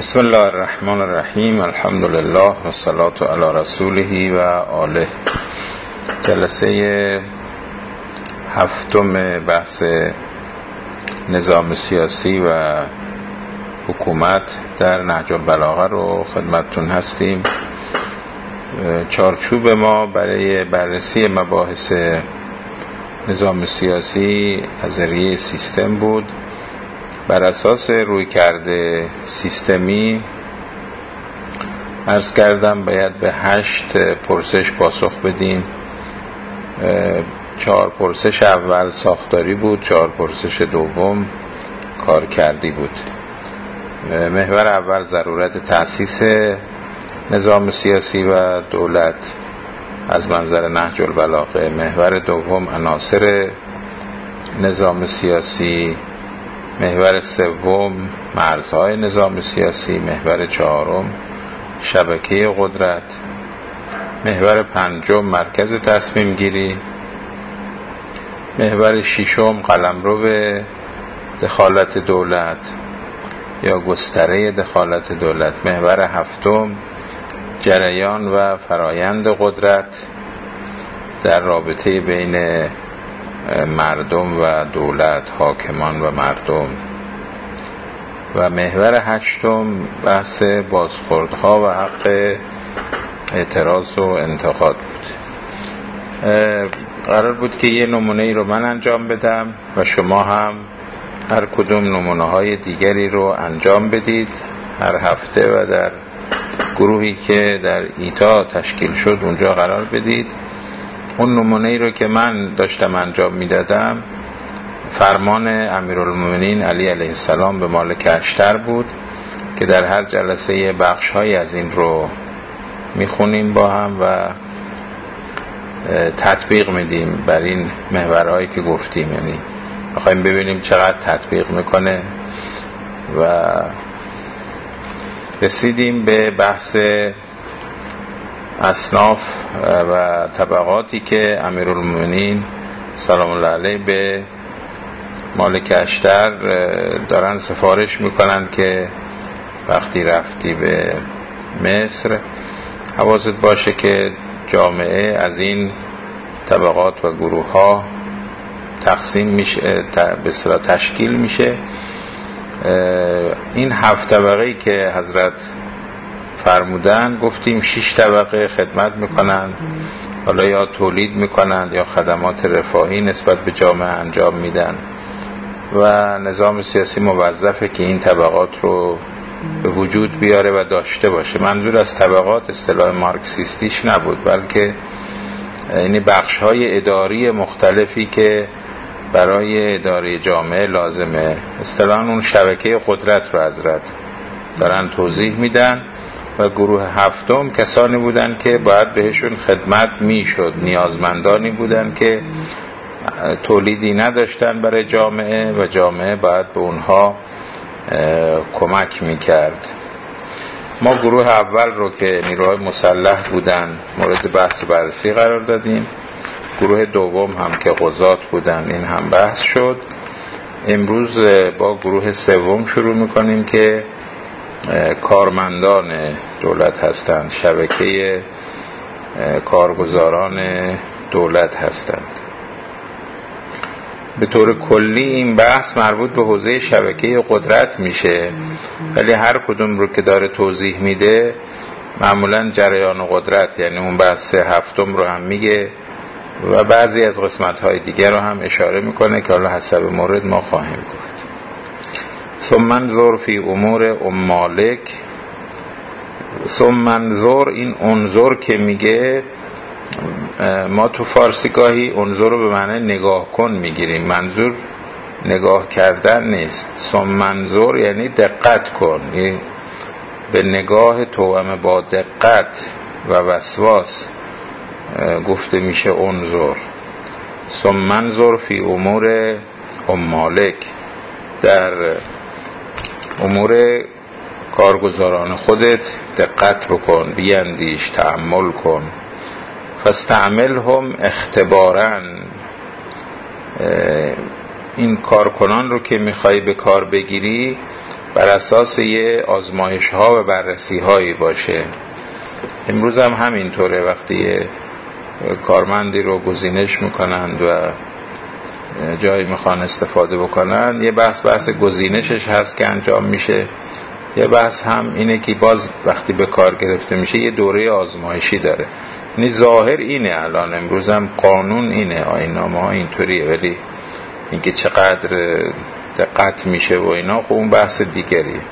بسم الله الرحمن الرحیم. الحمد لله و الصلاة علی رسوله و آله. جلسه هفتم بحث نظام سیاسی و حکومت در نهج البلاغه رو خدمتتون هستیم. چارچوب ما برای بررسی مباحث نظام سیاسی از نظریه سیستم بود. بر اساس رویکرد سیستمی عرض کردم باید به 8 پرسش پاسخ بدیم. 4 پرسش اول ساختاری بود، 4 پرسش دوم کارکردی بود. محور اول ضرورت تأسیس نظام سیاسی و دولت از منظر نهج البلاغه. محور دوم عناصر نظام سیاسی. محور سوم مرزهای نظام سیاسی. محور چهارم شبکه قدرت. محور پنجم مرکز تصمیم گیری. محور ششم قلمرو دخالت دولت یا گستره دخالت دولت. محور هفتم جریان و فرایند قدرت در رابطه بین مردم و دولت، حاکمان و مردم. و محور هشتم بحث بازخوردها و حق اعتراض و انتقاد بود. قرار بود که یه نمونه ای رو من انجام بدم و شما هم هر کدوم نمونه های دیگری رو انجام بدید هر هفته و در گروهی که در ایتا تشکیل شد اونجا قرار بدید. اون نمونه ای رو که من داشتم انجام میدادم فرمان امیرالمومنین علی علیه السلام به مالک اشتر بود که در هر جلسه بخش های از این رو میخونیم با هم و تطبیق میدیم بر این محورهایی که گفتیم. یعنی میخوایم ببینیم چقدر تطبیق میکنه. و رسیدیم به بحث اصناف و طبقاتی که امیرالمومنین سلام الله علیه به مالک اشتر دارن سفارش میکنن که وقتی رفتی به مصر حواست باشه که جامعه از این طبقات و گروه ها تقسیم میشه، به اصطلاح تشکیل میشه. این 7 طبقه‌ای که حضرت فرمودن گفتیم 6 طبقه خدمت میکنن، حالا یا تولید میکنن یا خدمات رفاهی نسبت به جامعه انجام میدن و نظام سیاسی موظفه که این طبقات رو به وجود بیاره و داشته باشه. منظور از طبقات اصطلاح مارکسیستیش نبود، بلکه یعنی بخش‌های اداری مختلفی که برای اداره جامعه لازمه. اصطلاحاً اون شبکه قدرت رو حضرت دارن توضیح میدن. و گروه هفتم کسانی بودن که باید بهشون خدمت میشد، نیازمندانی بودن که تولیدی نداشتن برای جامعه و جامعه باید به اونها کمک میکرد. ما گروه اول رو که نیروهای مسلح بودن مورد بحث و بررسی قرار دادیم. گروه دوم هم که قضات بودن این هم بحث شد. امروز با گروه سوم شروع میکنیم که کارمندان دولت هستند، شبکه کارگزاران دولت هستند. به طور کلی این بحث مربوط به حوزه شبکه قدرت میشه، ولی هر کدوم رو که داره توضیح میده معمولا جریان قدرت یعنی اون بحث هفتم رو هم میگه و بعضی از قسمت‌های دیگر رو هم اشاره میکنه که حالا حسب مورد ما خواهیم گفت. ثم انظر فی امور مالک. ثم انظر، این انظر که میگه ما تو فارسی گاهی انظر رو به معنی نگاه کن میگیریم، منظور نگاه کردن نیست. ثم انظر یعنی دقت کن، به نگاه توأم با دقت و وسواس گفته میشه انظر. ثم انظر فی امور مالک، در امور کارگزاران خودت دقت بکن، بیاندیش، تأمل کن. فاستعملهم اختباراً، این کارکنان رو که میخوای به کار بگیری بر اساس یه آزمایش ها و بررسی هایی باشه. امروز هم همینطوره، وقتی یه کارمندی رو گزینش میکنند و جایی میخوان استفاده بکنن، یه بحث گزینشش هست که انجام میشه، یه بحث هم اینه که باز وقتی به کار گرفته میشه یه دوره آزمایشی داره. یعنی ظاهر اینه، الان امروز هم قانون اینه، آیین‌نامه ها اینطوریه، ولی اینکه چقدر دقت میشه و اینا خب اون بحث دیگریه.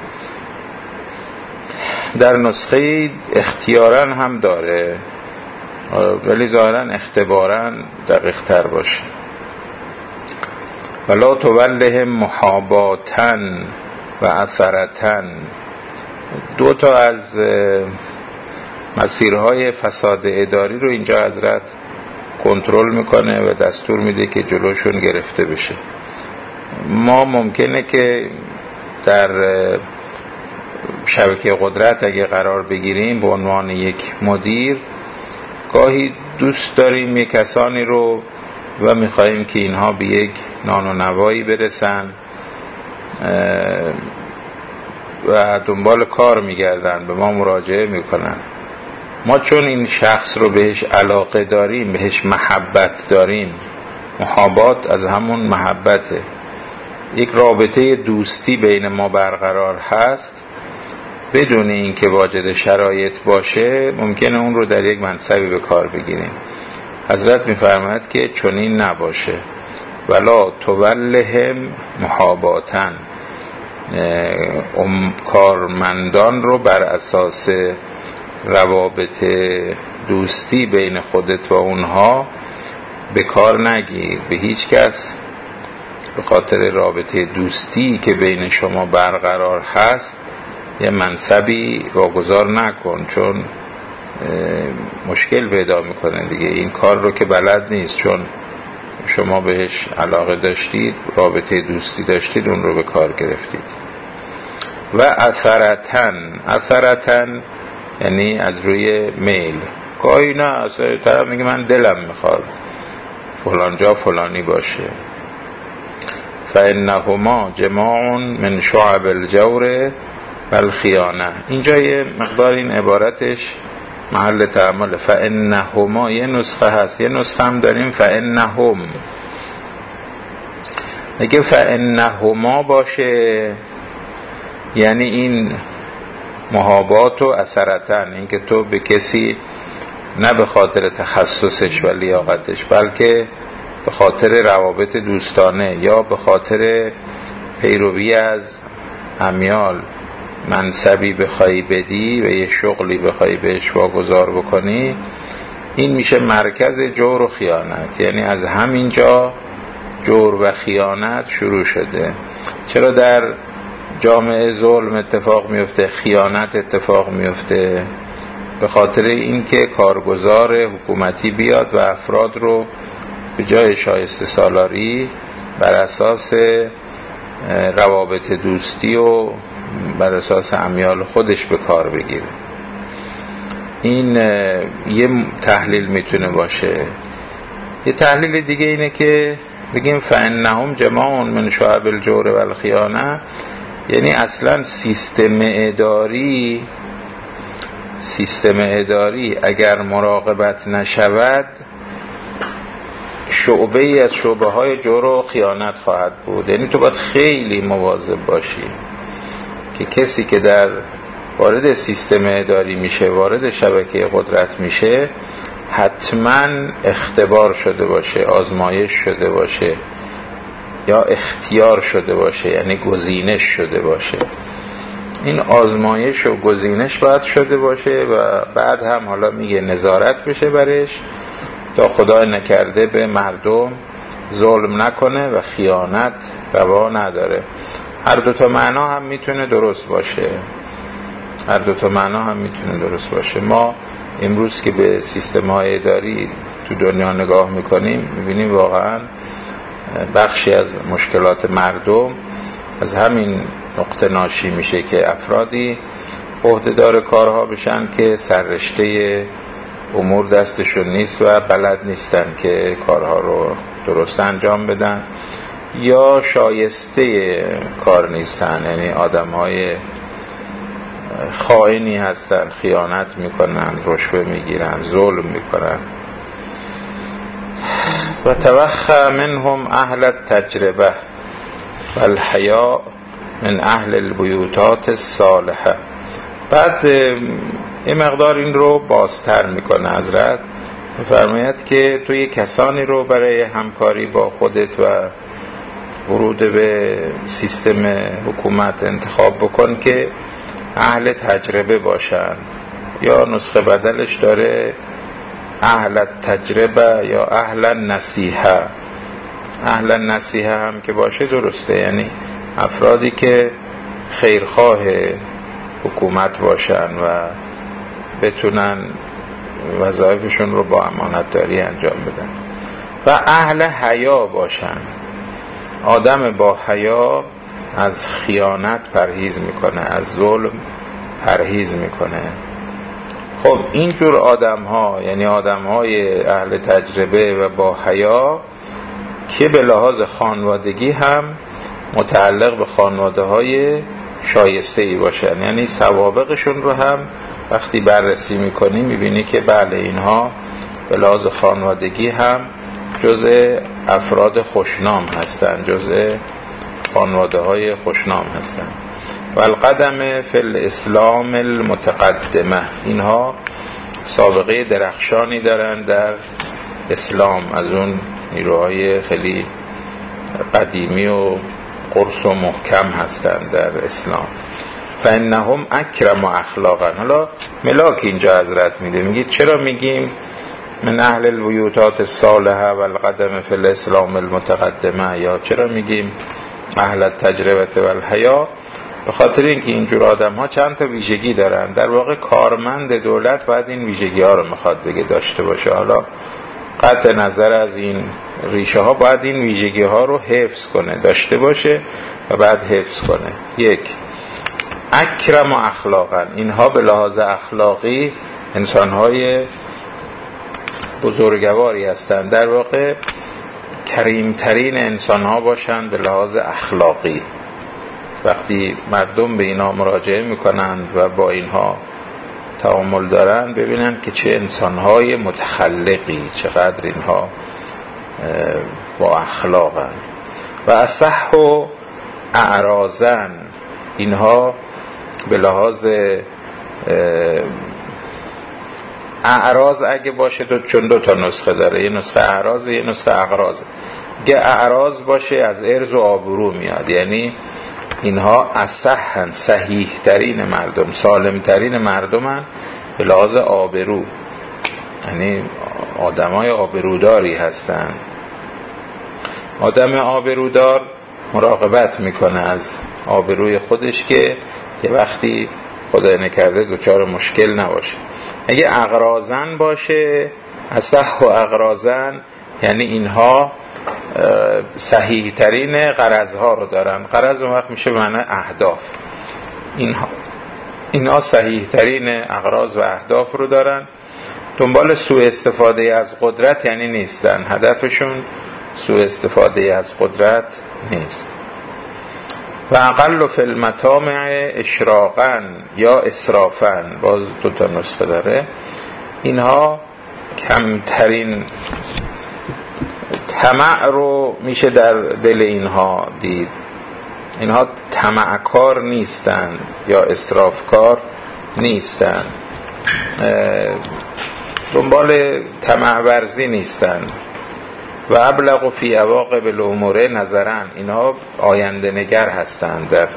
در نسخه اختیاراً هم داره، ولی ظاهراً اختباراً دقیق تر باشه. ولا تولهم محاباةً و اثرةً. دو تا از مسیرهای فساد اداری رو اینجا حضرت کنترل میکنه و دستور میده که جلوشون گرفته بشه. ما ممکنه که در شبکه قدرت اگه قرار بگیریم به عنوان یک مدیر، گاهی دوست داریم یک کسانی رو و میخواییم که اینها به یک نان و نوایی برسن و دنبال کار میگردن، به ما مراجعه میکنن. ما چون این شخص رو بهش علاقه داریم، بهش محبت داریم، محابات از همون محبته، یک رابطه دوستی بین ما برقرار هست، بدون اینکه واجد شرایط باشه ممکنه اون رو در یک منصبی به کار بگیریم. حضرت میفرماید که چنین نباشه. ولا تولهم محاباةً، کارمندان رو بر اساس روابط دوستی بین خودت و اونها به کار نگیر. به هیچ کس به خاطر رابطه دوستی که بین شما برقرار هست یه منصبی واگذار نکن، چون مشکل پیدا میکنه دیگه. این کار رو که بلد نیست، چون شما بهش علاقه داشتید، رابطه دوستی داشتید، اون رو به کار گرفتید. و اثرتن یعنی از روی میل. گاهی نه، اصلا طرف میگه من دلم میخواد فلان جا فلانی باشه. فانهما جماع من شعب الجور والخیانه. اینجا یه مقدار این عبارتش محل تأمل. فانهما یه نسخه هست، یه نسخه هم داریم فانهم. اگه فانهما باشه یعنی این محابات و اثرتن، این که تو به کسی نه به خاطر تخصصش و لیاقتش، بلکه به خاطر روابط دوستانه یا به خاطر پیروی از امیال منصبی بخوای بدی و یه شغلی بخوای بهش واگذار بکنی، این میشه مرکز جور و خیانت. یعنی از همینجا جور و خیانت شروع شده. چرا در جامعه ظلم اتفاق میفته، خیانت اتفاق میفته؟ به خاطر اینکه کارگزار حکومتی بیاد و افراد رو به جای شایسته سالاری بر اساس روابط دوستی و بر اساس امیال خودش به کار بگیره. این یه تحلیل میتونه باشه. یه تحلیل دیگه اینه که بگیم فانهم جماع من شعب الجور والخیانه، یعنی اصلا سیستم اداری اگر مراقبت نشود شعبه ای از شعبه های جور و خیانت خواهد بود. یعنی تو باید خیلی مواظب باشی که کسی که در وارد سیستم اداری میشه، وارد شبکه قدرت میشه، حتما اختبار شده باشه، آزمایش شده باشه یا اختیار شده باشه، یعنی گزینش شده باشه. این آزمایش و گزینش باید شده باشه و بعد هم حالا میگه نظارت بشه برش تا خدای نکرده به مردم ظلم نکنه و خیانت روا نداره. هر دوتا معنا هم میتونه درست باشه. ما امروز که به سیستم های اداری تو دنیا نگاه میکنیم میبینیم واقعا بخشی از مشکلات مردم از همین نقطه ناشی میشه که افرادی عهدهدار کارها بشن که سررشته امور دستشون نیست و بلد نیستن که کارها رو درست انجام بدن یا شایسته کار نیستن، یعنی آدم‌های خائنی هستن، خیانت میکنن، رشوه میگیرن، ظلم میکنن. و توخى منهم اهل التجربه و الحیاء من اهل البیوتات الصالحه. بعد این مقدار این رو بازتر میکنه حضرت، فرماید که تو یک کسانی رو برای همکاری با خودت و ورود به سیستم حکومت انتخاب بکن که اهل تجربه باشن، یا نسخه بدلش داره اهل تجربه یا اهل نصیحه. اهل نصیحه هم که باشه درسته، یعنی افرادی که خیرخواه حکومت باشن و بتونن وظایفشون رو با امانتداری انجام بدن. و اهل حیا باشن، آدم با حیا از خیانت پرهیز میکنه، از ظلم پرهیز میکنه. خب اینجور آدم ها، یعنی آدم های اهل تجربه و با حیا که به لحاظ خانوادگی هم متعلق به خانواده های شایسته ای باشن، یعنی سوابقشون رو هم وقتی بررسی میکنی میبینی که بله اینها به لحاظ خانوادگی هم جزء افراد خوشنام هستن، جزء خانواده های خوشنام هستن. و القدم فی الاسلام المتقدمه، اینها سابقه درخشانی دارن در اسلام، از اون نیروهای خیلی قدیمی و قرص و محکم هستن در اسلام. فانهم اکرم اخلاقا. حالا ملاک اینجا حضرت میده، میگه چرا میگیم من اهل البیوتات الصالحه و القدم فی الاسلام المتقدمه، یا چرا میگیم اهل التجربه و الحیا؟ به خاطر اینکه اینجور آدم ها چند تا ویژگی دارن. در واقع کارمند دولت باید این ویژگی ها رو میخواد بگه داشته باشه. حالا قطع نظر از این ریشه ها باید این ویژگی ها رو حفظ کنه، داشته باشه و بعد حفظ کنه. یک، اکرم و اخلاقا، اینها به لحاظ اخلاقی انسانهای بزرگواری هستند. در واقع کریمترین انسان ها باشند به لحاظ اخلاقی. وقتی مردم به اینها مراجعه میکنند و با اینها تعامل دارن ببینن که چه انسانهای متخلقی، چقدر اینها با اخلاقن. و اصح و اعراضن، اینها به لحاظ اعراض اگه باشه چون دو تا نسخه داره، یه نسخه اعراض یه نسخه اغراض. اگه اعراض باشه از عرض و آبرو میاد، یعنی اینها اصحن، صحیح ترین مردم، سالم ترین مردمن به لحاظ آبرو، یعنی آدمای آبروداری هستن. آدم آبرودار مراقبت میکنه از آبروی خودش که یه وقتی خدای نکرده دچار مشکل نباشه. اگه اغراضن باشه، اصح و اغراضن، یعنی اینها صحیح ترین غرضها رو دارن. غرض اون وقت میشه به معنی اهداف. اینها صحیح ترین اغراض و اهداف رو دارن. دنبال سوء استفاده از قدرت یعنی نیستن، هدفشون سوء استفاده از قدرت نیست. و اقل فی المطامع اشراقا یا اسرافا، باز دو تا نسخه داره. اینها کمترین طمع رو میشه در دل اینها دید. اینها طمعکار نیستن یا اسرافکار نیستن، دنبال طمع ورزی نیستن. و ابلغ فی عواقب الامور نظرن، اینها آینده نگر هستند در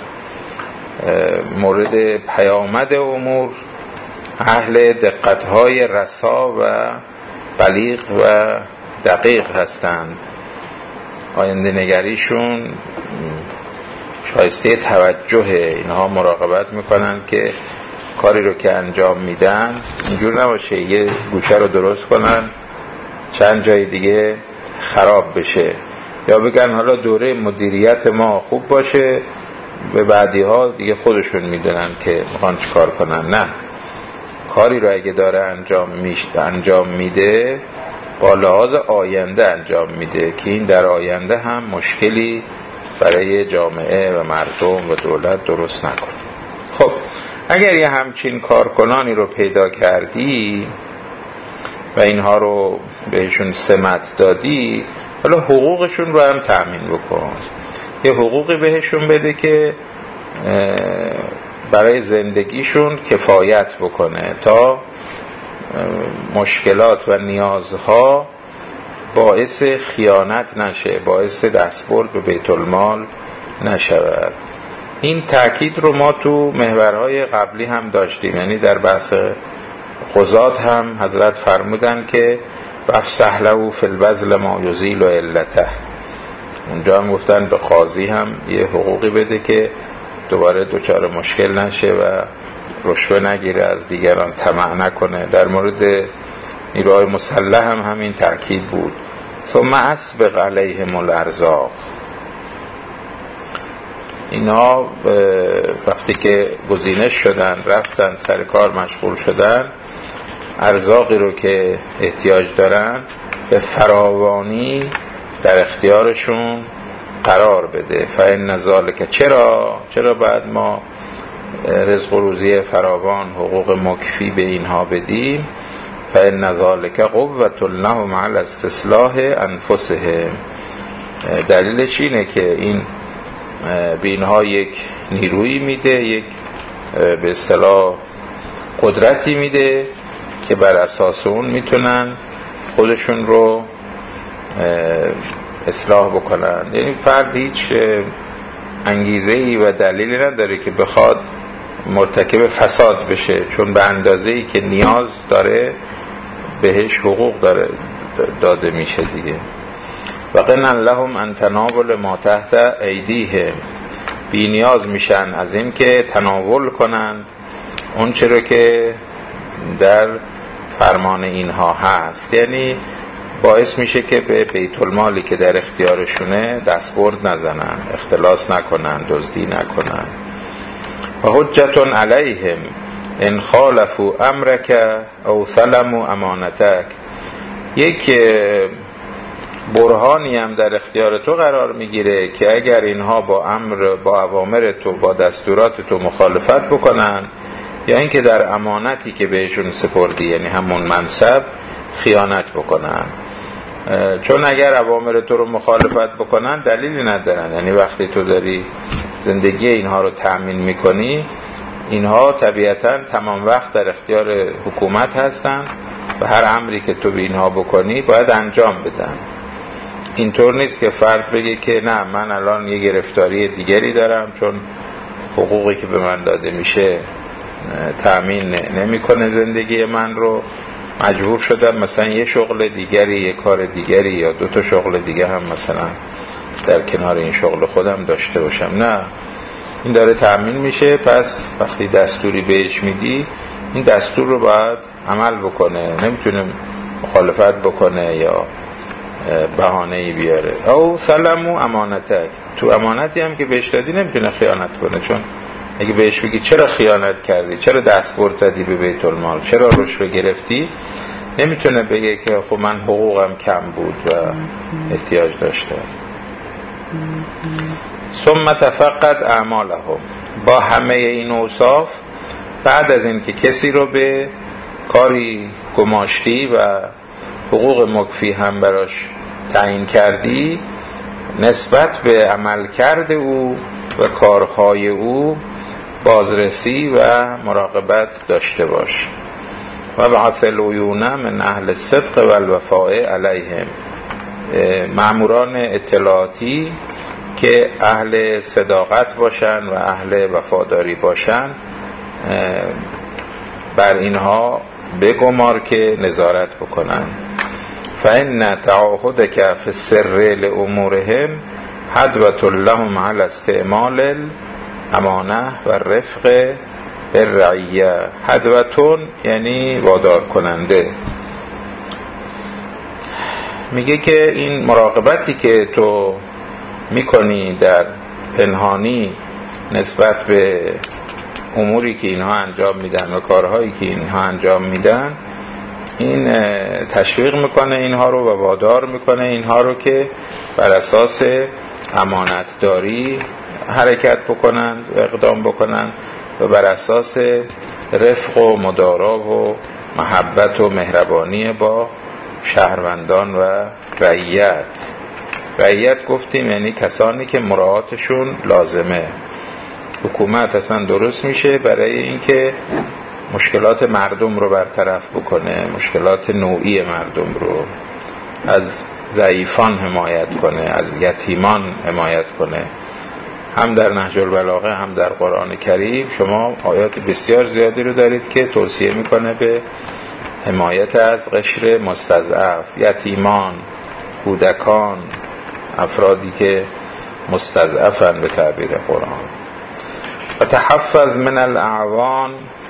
مورد پیامد امور، اهل دقت‌های رسا و بلیغ و دقیق هستند. آینده نگریشون شایسته توجهه. اینها مراقبت میکنن که کاری رو که انجام میدن اینجور نباشه یه گوشه رو درست کنن چند جای دیگه خراب بشه، یا بگن حالا دوره مدیریت ما خوب باشه به بعدی ها دیگه خودشون میدونن که میخوان چی کار کنن. نه، کاری رو اگه داره انجام میده با لحاظ آینده انجام میده که این در آینده هم مشکلی برای جامعه و مردم و دولت درست نکنه. خب اگر یه همچین کارکنانی رو پیدا کردی و اینها رو بهشون سمت دادی، حالا حقوقشون رو هم تأمین بکن. یه حقوقی بهشون بده که برای زندگیشون کفایت بکنه تا مشکلات و نیازها باعث خیانت نشه، باعث دستبرد به بیت المال نشود. این تأکید رو ما تو محورهای قبلی هم داشتیم، یعنی در بحث قضات هم حضرت فرمودن که وفسح له فی البذل ما یزیل علته. اونجا هم گفتن به قاضی هم یه حقوقی بده که دوباره دچار مشکل نشه و رشوه نگیره، از دیگران طمع نکنه. در مورد نیروهای مسلح هم همین تأکید بود. ثم اسبق علیهم الارزاق. اینا وقتی که گزینش شدن، رفتن سر کار مشغول شدن، ارزاقی رو که احتیاج دارن به فراوانی در اختیارشون قرار بده. فإن ذلک، چرا باید ما رزق و روزی فراوان، حقوق مکفی به اینها بدیم؟ فإن ذلک قوة لهم علی استصلاح انفسهم. دلیلش اینه که این به اینها یک نیرویی میده، یک به اصطلاح قدرتی میده که بر اساس اون میتونن خودشون رو اصلاح بکنن. یعنی فرد هیچ انگیزه‌ای و دلیلی نداره که بخواد مرتکب فساد بشه، چون به اندازه‌ای که نیاز داره بهش حقوق داده میشه دیگه. و قنا لهم ان تناول ما تحت ایدیهم. بی نیاز میشن از این که تناول کنند اون چرا که در فرمان اینها هست. یعنی باعث میشه که به بیت المالی که در اختیارشونه دستبرد نزنن، اختلاس نکنن، دزدی نکنن. و حجت علیهم ان خالفوا امرک او ظلموا امانتک. یک برهانی هم در اختیار تو قرار میگیره که اگر اینها با اوامر تو، با دستورات تو مخالفت بکنن، یا اینکه در امانتی که بهشون سپردی، یعنی همون منصب، خیانت بکنن. چون اگر اوامر تو رو مخالفت بکنن دلیلی ندارن. یعنی وقتی تو داری زندگی اینها رو تأمین میکنی، اینها طبیعتاً تمام وقت در اختیار حکومت هستن و هر امری که تو به اینها بکنی باید انجام بدن. اینطور نیست که فرد بگه که نه، من الان یه گرفتاری دیگری دارم چون حقوقی که به من داده میشه تأمین نمیکنه زندگی من رو، مجبور شدم مثلا یه شغل دیگری، یه کار دیگری یا 2 شغل دیگه هم مثلا در کنار این شغل خودم داشته باشم. نه، این داره تأمین میشه. پس وقتی دستوری بهش میدی، این دستور رو باید عمل بکنه، نمیتونه مخالفت بکنه یا بهانه‌ای بیاره. او سلموا امانتک. تو امانتی هم که بهش دادی نمیتونه خیانت کنه، چون اگه بهش بگی چرا خیانت کردی، چرا دستبرد زدی به بیت المال، چرا رشوه گرفتی، نمیتونه بگه که خب من حقوقم کم بود و احتیاج داشته. ثم تفقد اعمالهم. با همه این اوصاف، بعد از این که کسی رو به کاری گماشتی و حقوق مکفی هم براش تعیین کردی، نسبت به عملکرد او و کارهای او بازرسی و مراقبت داشته باش. و بعث العیون من اهل الصدق و الوفاء علیهم. ماموران اطلاعاتی که اهل صداقت باشن و اهل وفاداری باشن، بر اینها بگمار که نظارت بکنن. فإن تعاهدك في السر لأمورهم حدوة لهم على استعمال الامانه و رفق الرعیه. حدوتون یعنی وادار کننده. میگه که این مراقبتی که تو میکنی در پنهانی نسبت به اموری که اینها انجام میدن و کارهایی که اینها انجام میدن، این تشویق میکنه اینها رو و وادار میکنه اینها رو که بر اساس امانتداری حرکت بکنند و اقدام بکنند و بر اساس رفق و مدارا و محبت و مهربانی با شهروندان و رعیت. رعیت گفتیم یعنی کسانی که مراعاتشون لازمه. حکومت اصلا درست میشه برای اینکه مشکلات مردم رو برطرف بکنه، مشکلات نوعی مردم رو، از ضعیفان حمایت کنه، از یتیمان حمایت کنه. هم در نهج البلاغه هم در قرآن کریم شما آیات بسیار زیادی رو دارید که توصیه میکنه به حمایت از قشر مستضعف، یتیمان، کودکان، افرادی که مستضعفن به تعبیر قرآن. و تحفظ من الاعوان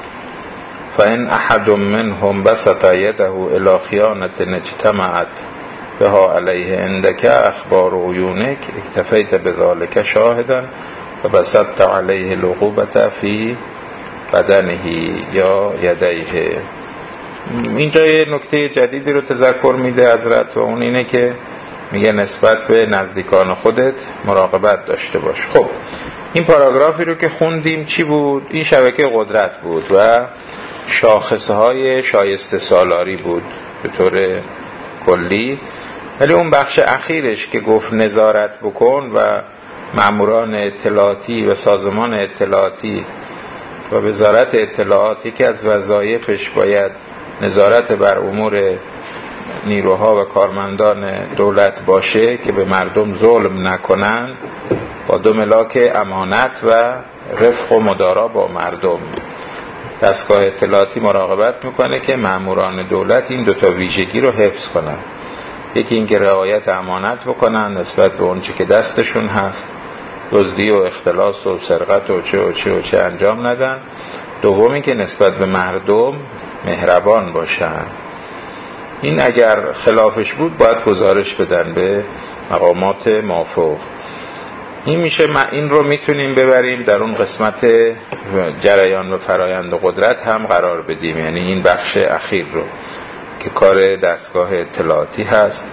فإن أحد منهم بسط يده إلى خيانة اجتمعت بها عليه عندك أخبار عيونك اكتفيت بذلك شاهدا وبسطت عليه العقوبة في بدنه یا یدیه. اینجا یه نکته جدیدی رو تذکر میده حضرت و اون اینه که میگه نسبت به نزدیکان خودت مراقبت داشته باش. خب این پاراگرافی رو که خوندیم چی بود؟ این شبکه قدرت بود و شاخصهای شایسته سالاری بود به طور کلی، ولی اون بخش اخیرش که گفت نظارت بکن و ماموران اطلاعاتی و سازمان اطلاعاتی و وزارت اطلاعات یکی از وظایفش باید نظارت بر امور نیروها و کارمندان دولت باشه که به مردم ظلم نکنن، با دو ملاک امانت و رفق و مدارا با مردم. دستگاه اطلاعاتی مراقبت میکنه که ماموران دولت این دوتا ویژگی رو حفظ کنن. یکی اینکه رعایت امانت بکنن نسبت به اون چه که دستشون هست، دزدی و اختلاس و سرقت و چه انجام ندن. دومی که نسبت به مردم مهربان باشن. این اگر خلافش بود باید گزارش بدن به مقامات مافوق. این میشه این رو میتونیم ببریم در اون قسمت جریان و فرایند و قدرت هم قرار بدیم، یعنی این بخش اخیر رو که کار دستگاه اطلاعاتی هست.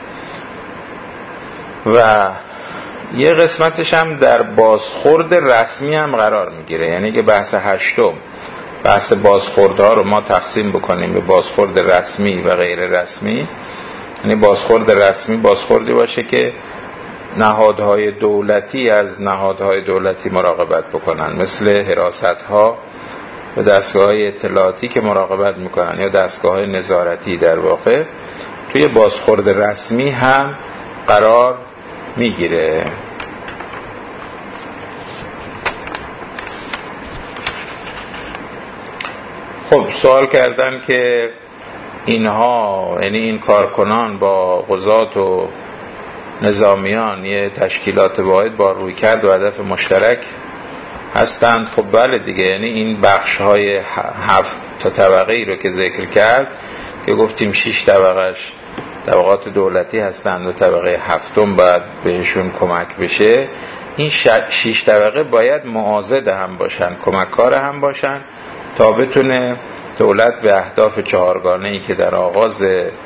و یه قسمتش هم در بازخورد رسمی هم قرار میگیره، یعنی که بحث هشتم، بحث بازخوردها رو ما تقسیم بکنیم به بازخورد رسمی و غیر رسمی. یعنی بازخورد رسمی بازخوردی باشه که نهادهای دولتی از نهادهای دولتی مراقبت بکنن، مثل حراست‌ها و دستگاه‌های اطلاعاتی که مراقبت میکنن یا دستگاه‌های نظارتی در واقع توی بازخورد رسمی هم قرار میگیره. خب سوال کردن که اینها یعنی این کارکنان با قضات و نظامیان یه تشکیلات واحد با رویکرد و هدف مشترک هستند. خب بله دیگه، یعنی این بخش های 7 تا طبقه ای رو که ذکر کرد که گفتیم 6 طبقهش طبقات دولتی هستند و طبقه 7م باید بهشون کمک بشه. این 6 طبقه باید معاضد هم باشن، کمککار هم باشن تا بتونه دولت به اهداف 4گانه‌ای که در آغاز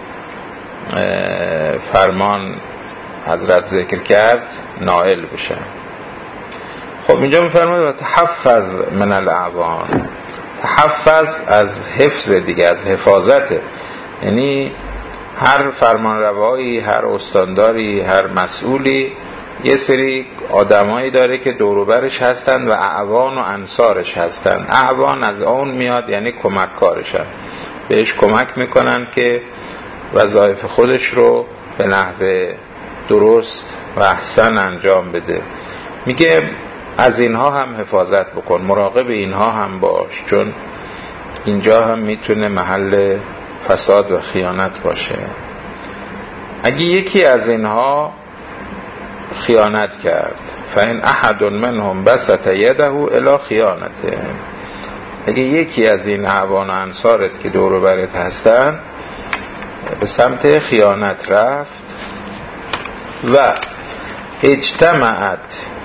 فرمان حضرت ذکر کرد نائل بشن. خب اینجا میفرماید تحفظ من الاعوان. تحفظ از حفظ دیگه، از حفاظته. یعنی هر فرمانروایی، هر استانداری، هر مسئولی یه سری آدمایی داره که دوروبرش هستن و اعوان و انصارش هستن. اعوان از اون میاد یعنی کمککارشن، بهش کمک میکنن که وظایف خودش رو به نحو درست و احسن انجام بده. میگه از اینها هم حفاظت بکن، مراقب اینها هم باش، چون اینجا هم میتونه محل فساد و خیانت باشه. اگه یکی از اینها خیانت کرد فإن أحد منهم بسط يده إلى خیانته، اگه یکی از این اعوان و انصارت که دور و برت هستن به سمت خیانت رفت و اجتمعت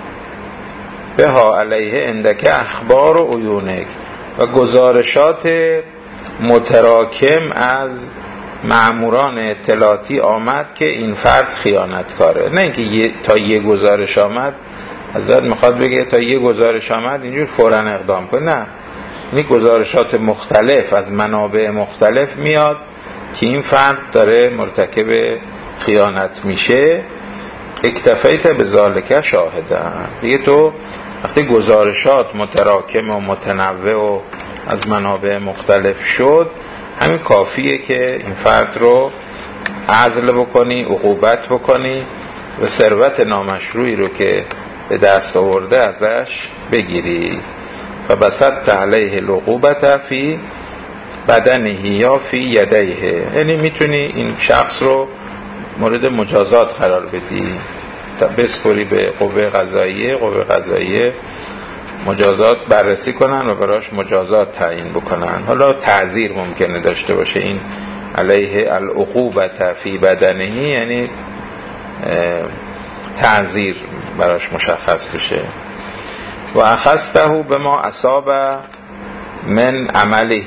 بها علیه عندک اخبار و عیونک، و گزارشات متراکم از مأموران اطلاعاتی آمد که این فرد خیانتکاره. نه اینکه تا یه گزارش آمد حضرت میخواد بگه تا یه گزارش آمد اینجور فوراً اقدام کنه، نه، این گزارشات مختلف از منابع مختلف میاد که این فرد داره مرتکب خیانت میشه. اکتفیت به ذالک شاهدن، دیگه تو وقتی گزارشات متراکم و متنوع و از منابع مختلف شد، همین کافیه که این فرد رو عزل بکنی، عقوبت بکنی و ثروت نامشروعی رو که به دست آورده ازش بگیری. و بسطت علیه العقوبة فی بدنه یا فی یدیه، یعنی میتونی این شخص رو مورد مجازات قرار بدی، بسپری به قوه قضاییه مجازات بررسی کنن و براش مجازات تعیین بکنن. حالا تعزیر ممکنه داشته باشه، این علیه العقوبة فی بدنه یعنی تعزیر براش مشخص بشه. و اخذته بما اصاب من عمله،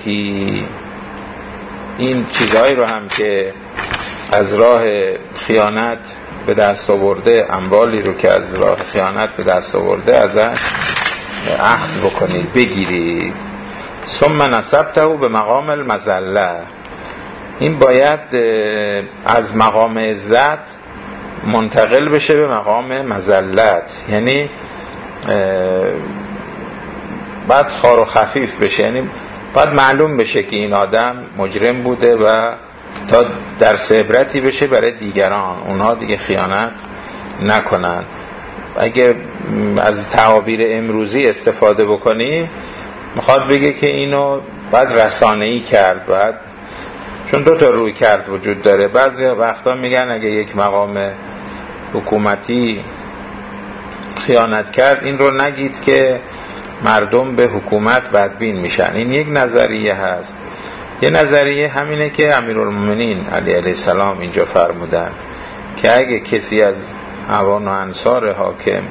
این چیزهایی رو هم که از راه خیانت به دست آورده، اموالی رو که از راه خیانت به دست آورده ازش اخذ بکنید، بگیرید. ثم نسبته به مقام المذله، این باید از مقام عزت منتقل بشه به مقام مذلت، یعنی باید خار و خفیف بشه، یعنی باید معلوم بشه که این آدم مجرم بوده و تا درس عبرتی بشه برای دیگران، اونها دیگه خیانت نکنن. اگه از تعابیر امروزی استفاده بکنی، میخواد بگه که اینو باید رسانه‌ای کرد، باید، چون دو تا روی کرد وجود داره. بعضی وقتا میگن اگه یک مقام حکومتی خیانت کرد، این رو نگید که مردم به حکومت بدبین میشن. این یک نظریه هست. یه نظریه همینه که امیرالمومنین علی علیه السلام اینجا فرمودن که اگه کسی از اعوان و انصار حاکم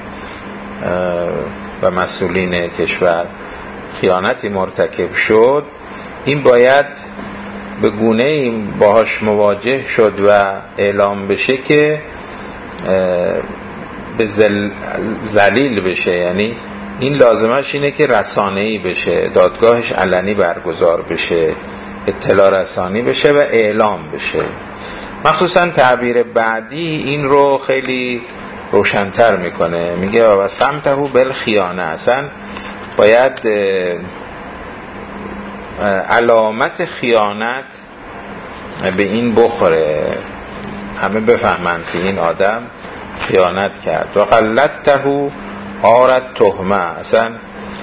و مسئولین کشور خیانتی مرتکب شد، این باید به گونه‌ای باهاش مواجه شد و اعلام بشه که به ذلیل بشه، یعنی این لازمش اینه که رسانه‌ای بشه، دادگاهش علنی برگزار بشه، اطلاع رسانی بشه و اعلام بشه. مخصوصا تعبیر بعدی این رو خیلی روشن‌تر میکنه، میگه و سمته بالخیانه، اصلا باید علامت خیانت به این بخوره، همه بفهمن که این آدم خیانت کرد. و قلدته آرد تهمه، اصلا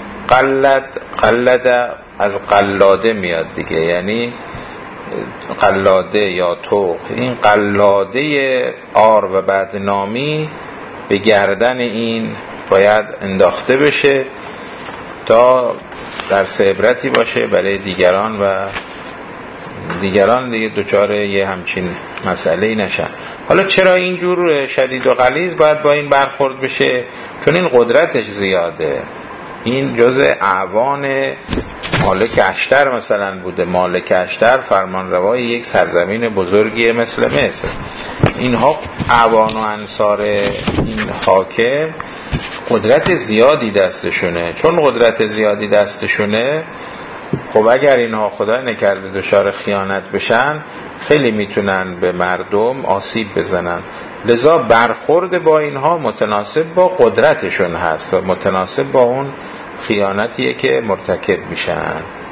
قلد از قلاده میاد دیگه، یعنی قلاده یا توق، این قلاده آر و بدنامی به گردن این باید انداخته بشه تا درس عبرتی باشه برای دیگران و دیگران دیگه دچار یه همچین مسئله نشن. حالا چرا اینجور شدید و غلیظ باید با این برخورد بشه؟ چون این قدرتش زیاده. این جزء اعوان مالک اشتر مثلا بوده. مالک اشتر فرمانروای یک سرزمین بزرگی مثل مصر. اینها اعوان و انصار این حاکم قدرت زیادی دستشونه. چون قدرت زیادی دستشونه، خب اگر اینها خدا نکرده دچار خیانت بشن، خیلی میتونن به مردم آسیب بزنن. لذا برخورد با اینها متناسب با قدرتشون هست و متناسب با اون خیانتیه که مرتکب میشن.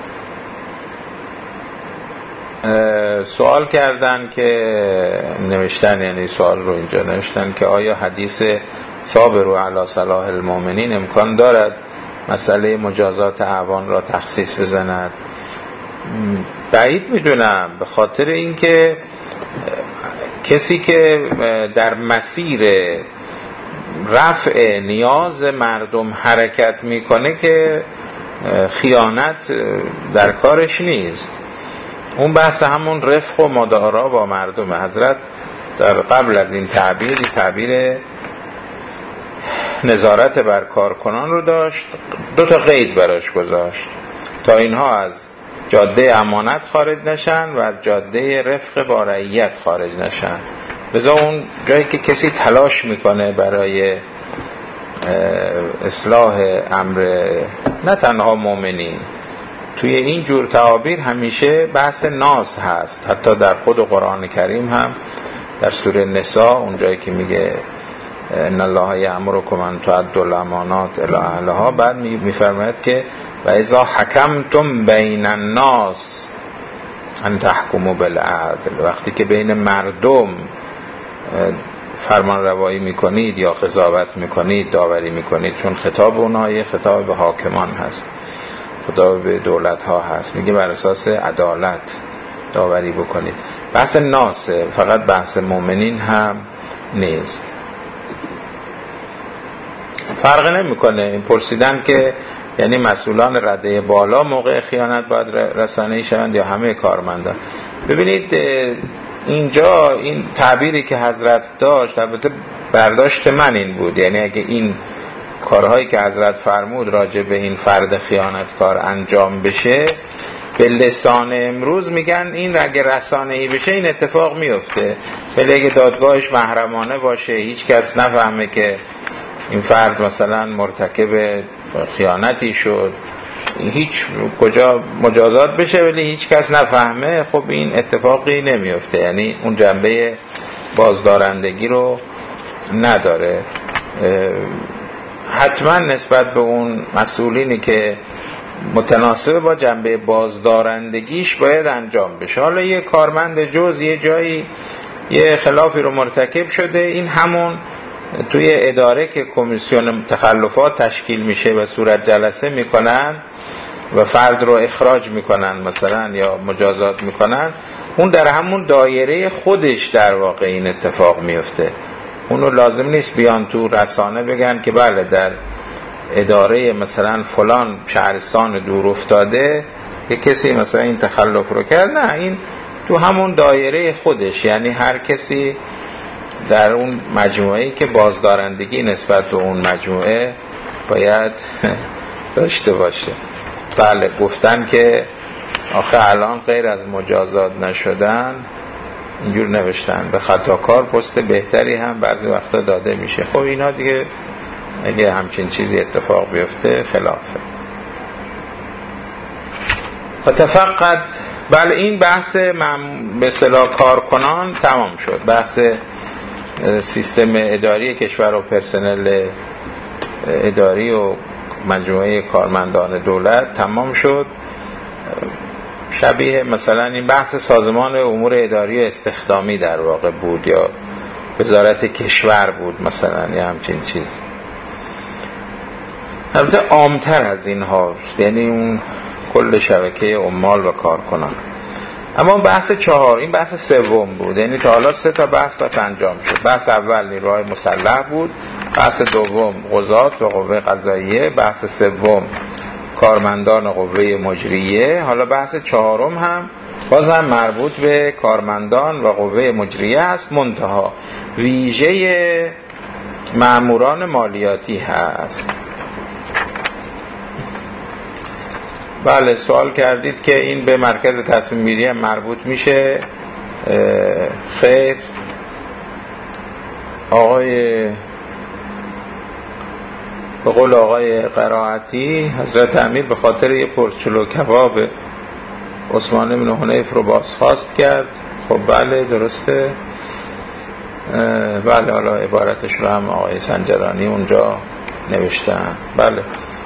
سوال کردن که نوشتن، یعنی سوال رو اینجا نوشتن که آیا حدیث صابروا علی صلاح المؤمنین امکان دارد مسئله مجازات اعوان را تخصیص بزند؟ بعید میدونم، به خاطر اینکه کسی که در مسیر رفع نیاز مردم حرکت میکنه که خیانت در کارش نیست. اون بحث همون رفق و مدارا با مردم. حضرت در قبل از این تعبیر نظارت بر کارکنان رو داشت، دو تا قید براش گذاشت تا اینها از جاده امانت خارج نشن و از جاده رفق با رعیت خارج نشن. بذار اون جایی که کسی تلاش میکنه برای اصلاح امر نه تنها مؤمنین، توی این جور تعابیر همیشه بحث ناس هست. حتی در خود قرآن کریم هم در سوره نساء اون جایی که میگه ان الله یأمرکم ان تؤدوا الامانات الی اهلها، بعد میفرماید که و اذا حکمتم بین الناس ان تحکموا بالعدل، وقتی که بین مردم فرمان روایی میکنید یا قضاوت میکنید، داوری میکنید، چون خطاب اونها خطاب به حاکمان هست، خطاب به دولت ها هست، میگه بر اساس عدالت داوری بکنید. بحث ناسه، فقط بحث مؤمنین هم نیست. فرق نمیکنه پرسیدن که یعنی مسئولان رده بالا موقع خیانت باید رسانه‌ای شوند یا همه کارمندان. ببینید اینجا این تعبیری که حضرت داشت، البته برداشت من این بود، یعنی اگه این کارهایی که حضرت فرمود راجع به این فرد خیانتکار انجام بشه، به لسان امروز میگن این اگه رسانه‌ای بشه این اتفاق میفته، ولی اگه دادگاهش محرمانه باشه، هیچ کس نفهمه که این فرد مثلا مرتکب خیانتی شد، هیچ کجا مجازات بشه ولی هیچ کس نفهمه، خب این اتفاقی نمیفته، یعنی اون جنبه بازدارندگی رو نداره. حتما نسبت به اون مسئولینی که متناسب با جنبه بازدارندگیش باید انجام بشه. حالا یه کارمند جز یه جایی یه خلافی رو مرتکب شده، این همون توی اداره که کمیسیون تخلفات تشکیل میشه و صورت جلسه میکنن و فرد رو اخراج میکنن مثلا یا مجازات میکنن، اون در همون دایره خودش در واقع این اتفاق میفته. اونو لازم نیست بیان تو رسانه بگن که بله در اداره مثلا فلان شهرستان دور افتاده که کسی مثلا این تخلف رو کرد. نه، این تو همون دایره خودش، یعنی هر کسی در اون مجموعه‌ای که بازدارندگی نسبت به اون مجموعه باید داشته باشه. بله، گفتن که آخه الان غیر از مجازات نشدن، اینجور نوشتن به خطاکار پست بهتری هم بعضی وقتا داده میشه. خب اینا دیگه اگه همچین چیزی اتفاق بیفته خلافه. و تفقد، بله این بحث به اصطلاح کارکنان تمام شد. بحث سیستم اداری کشور و پرسنل اداری و مجموعه کارمندان دولت تمام شد. شبیه مثلا این بحث سازمان امور اداری و استخدامی در واقع بود یا وزارت کشور بود مثلا، یا همچین چیز. البته عامتر از این هاست، یعنی اون کل شبکه عمال و کارکنان. اما بحث 4 این بحث سوم بود، یعنی تا حالا 3 تا بحث پس انجام شد. بحث اول نیروهای مسلح بود، بحث دوم قضات و قوه قضاییه، بحث سوم کارمندان قوه مجریه. حالا بحث 4 هم بازم مربوط به کارمندان و قوه مجریه است، منتها ویژه ماموران مالیاتی هست. بله، سوال کردید که این به مرکز تصمیم گیری هم مربوط میشه. خیر، به قول آقای قرائتی، حضرت امیر به خاطر یه پرچلو کباب عثمان بن حنیف رو بازخواست کرد. خب بله درسته. بله، حالا عبارتش رو هم آقای سنجرانی اونجا نوشتن. بله،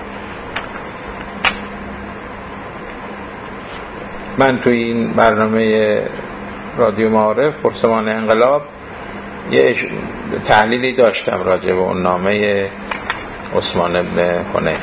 من توی این برنامه رادیو معارف پرسمان انقلاب یه تحلیلی داشتم راجع به اون نامه عثمان بن حنیف.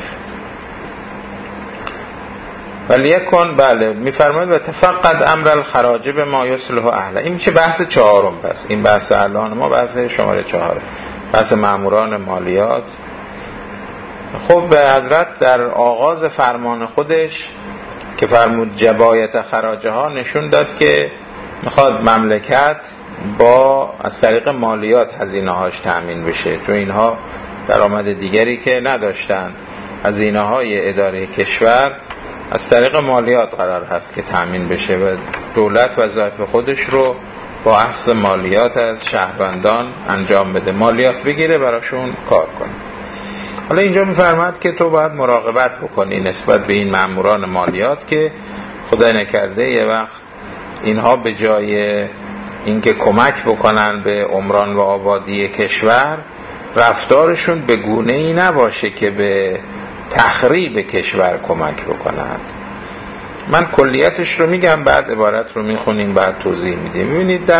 ولی یکن، بله میفرماید و تفقد امر الخراج به ما یصلح اهله. این میشه بحث 4. پس این بحث الان ما بحث شماره 4، بحث ماموران مالیات. خب به حضرت در آغاز فرمان خودش که فرمود جبایت خراجه ها، نشون داد که میخواد مملکت با از طریق مالیات هزینه هاش تأمین بشه، چون اینها درآمد دیگری که نداشتن. هزینه های اداره کشور از طریق مالیات قرار هست که تأمین بشه و دولت وظایف خودش رو با اخذ مالیات از شهروندان انجام بده، مالیات بگیره براشون کار کنه. حالا اینجا میفرماد که تو باید مراقبت بکنی نسبت به این ماموران مالیات که خدای نکرده یه وقت اینها به جای اینکه کمک بکنن به عمران و آبادی کشور، رفتارشون به گونه‌ای نباشه که به تخریب کشور کمک بکنند. من کلیتش رو میگم، بعد عبارت رو میخونیم، بعد توضیح میدیم. ببینید در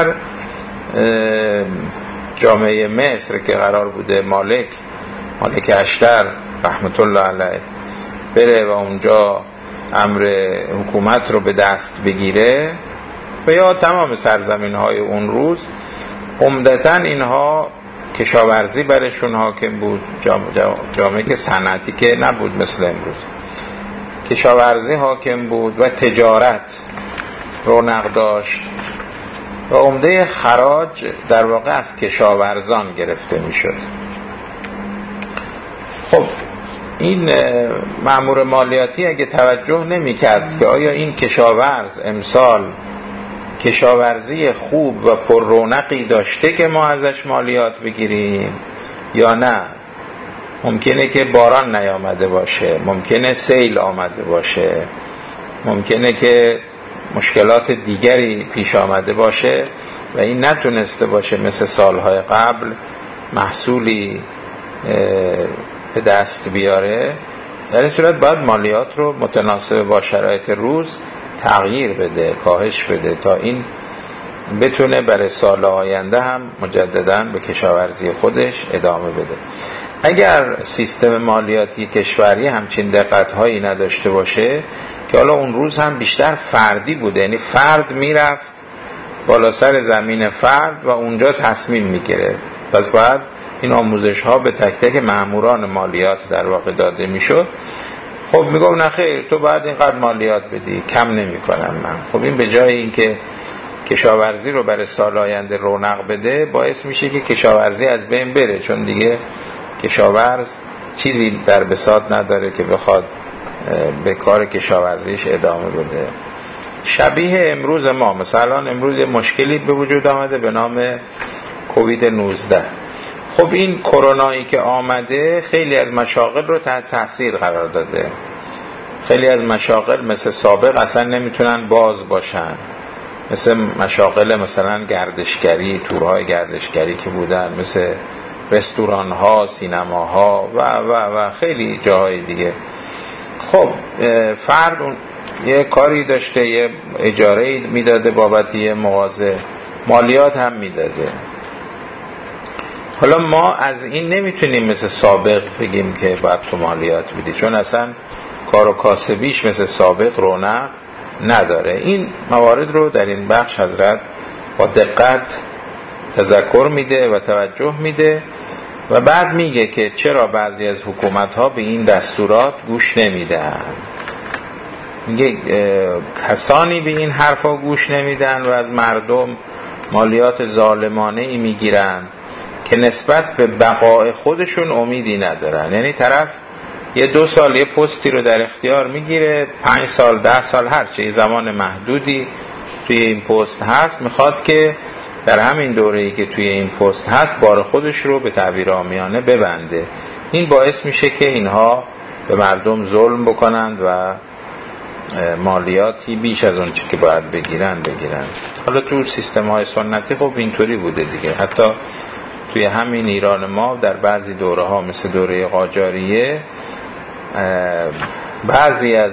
جامعه مصر که قرار بوده مالک اشتر رحمت الله علیه بره و اونجا امر حکومت رو به دست بگیره و یا تمام سرزمین های اون روز، عمدتاً اینها کشاورزی برشون حاکم بود، جامعه صنعتی که نبود مثل امروز، کشاورزی حاکم بود و تجارت رونق داشت و عمده خراج در واقع از کشاورزان گرفته می شد. خب این مأمور مالیاتی اگه توجه نمی کرد که آیا این کشاورز امسال کشاورزی خوب و پر رونقی داشته که ما ازش مالیات بگیریم یا نه، ممکنه که باران نیامده باشه، ممکنه سیل آمده باشه، ممکنه که مشکلات دیگری پیش آمده باشه و این نتونسته باشه مثل سالهای قبل محصولی به دست بیاره. در این صورت باید مالیات رو متناسب با شرایط روز تغییر بده، کاهش بده تا این بتونه برای سال آینده هم مجدداً به کشاورزی خودش ادامه بده. اگر سیستم مالیاتی کشوری همچین دقت‌هایی نداشته باشه که حالا اون روز هم بیشتر فردی بوده، یعنی فرد میرفت بالا سر زمین فرد و اونجا تصمیم میگیره، پس باید این آموزش ها به تک تک ماموران مالیات در واقع داده میشد. خب میگم نه خیر، تو باید اینقدر مالیات بدی، کم نمی کنم من. خب این به جای اینکه کشاورزی رو برای سال آینده رونق بده، باعث میشه که کشاورزی از بین بره، چون دیگه کشاورز چیزی در بساط نداره که بخواد به کار کشاورزیش ادامه بده. شبیه امروز ما، مثلا امروز مشکلی به وجود آمده به نام کووید 19. خب این کرونایی که آمده خیلی از مشاغل رو تحت تاثیر قرار داده. خیلی از مشاغل مثل سابق اصلا نمیتونن باز باشن، مثل مشاغل مثلا گردشگری، تورهای گردشگری که بودن، مثل رستوران ها، سینما ها و خیلی جاهای دیگه. خب فرد یه کاری داشته، یه اجاره میداده بابت یه مغازه، مالیات هم میداده. حالا ما از این نمیتونیم مثل سابق بگیم که باید تو مالیات بدی، چون اصلا کار و کاسبیش مثل سابق رونق نداره. این موارد رو در این بخش حضرت با دقت تذکر میده و توجه میده و بعد میگه که چرا بعضی از حکومت‌ها به این دستورات گوش نمیدن. میگه کسانی به این حرفا گوش نمیدن و از مردم مالیات ظالمانه ای میگیرن که نسبت به بقای خودشون امیدی ندارن. یعنی طرف یه 2 سال یه پستی رو در اختیار میگیره، 5 سال 10 سال هرچه زمان محدودی توی این پست هست، میخواد که در همین دوره‌ای که توی این پست هست بار خودش رو به تعبیر عامیانه ببنده. این باعث میشه که اینها به مردم ظلم بکنند و مالیاتی بیش از اون چی که باید بگیرن. حالا تو سیستم‌های سنتی خب اینطوری بوده دیگه. حتی توی همین ایران ما در بعضی دوره‌ها مثل دوره قاجاریه بعضی از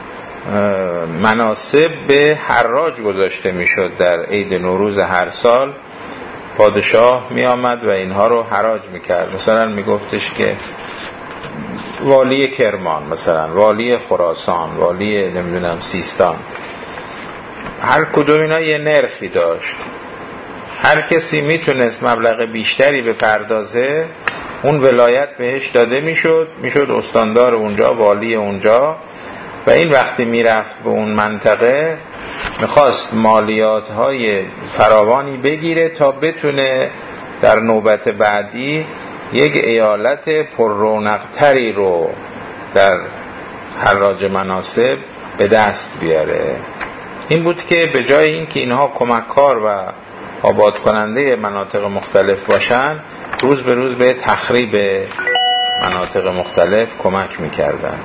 مناسب به حراج گذاشته میشد. در عید نوروز هر سال پادشاه می آمد و اینها رو حراج میکرد. مثلا میگفتش که والی کرمان، مثلا والی خراسان، والی نمیدونم سیستان، هر کدوم اینا یه نرخی داشت. هر کسی میتونست مبلغ بیشتری بپردازه، اون ولایت بهش داده میشد استاندار اونجا، والی اونجا. و این وقتی میرفت به اون منطقه میخواست مالیات های فراوانی بگیره تا بتونه در نوبت بعدی یک ایالت پر رونق تری رو در حراج مناسب به دست بیاره. این بود که به جای این که اینها کمککار و آباد کننده مناطق مختلف باشن، روز به روز به تخریب مناطق مختلف کمک میکردن.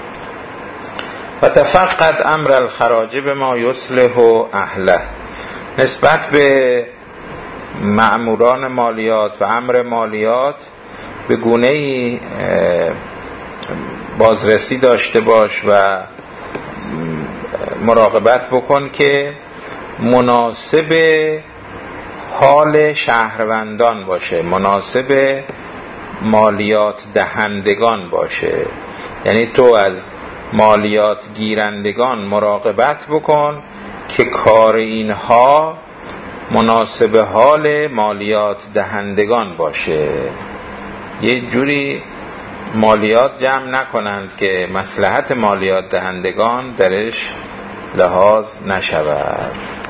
و تفقد امر الخراج به ما یصلح اهله، نسبت به مأموران مالیات و امر مالیات به گونه‌ای بازرسی داشته باش و مراقبت بکن که مناسب حال شهروندان باشه، مناسب مالیات دهندگان باشه. یعنی تو از مالیات گیرندگان مراقبت بکن که کار اینها مناسب حال مالیات دهندگان باشه، یه جوری مالیات جمع نکنند که مصلحت مالیات دهندگان درش لحاظ نشود.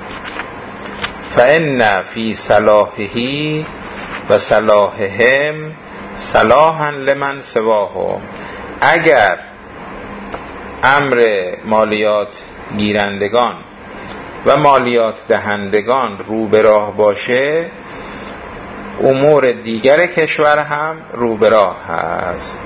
فإن فی صلاحه و صلاحهم صلاحا لمن سواهم، اگر امر مالیات گیرندگان و مالیات دهندگان رو به راه باشه، امور دیگر کشور هم رو به راه هست.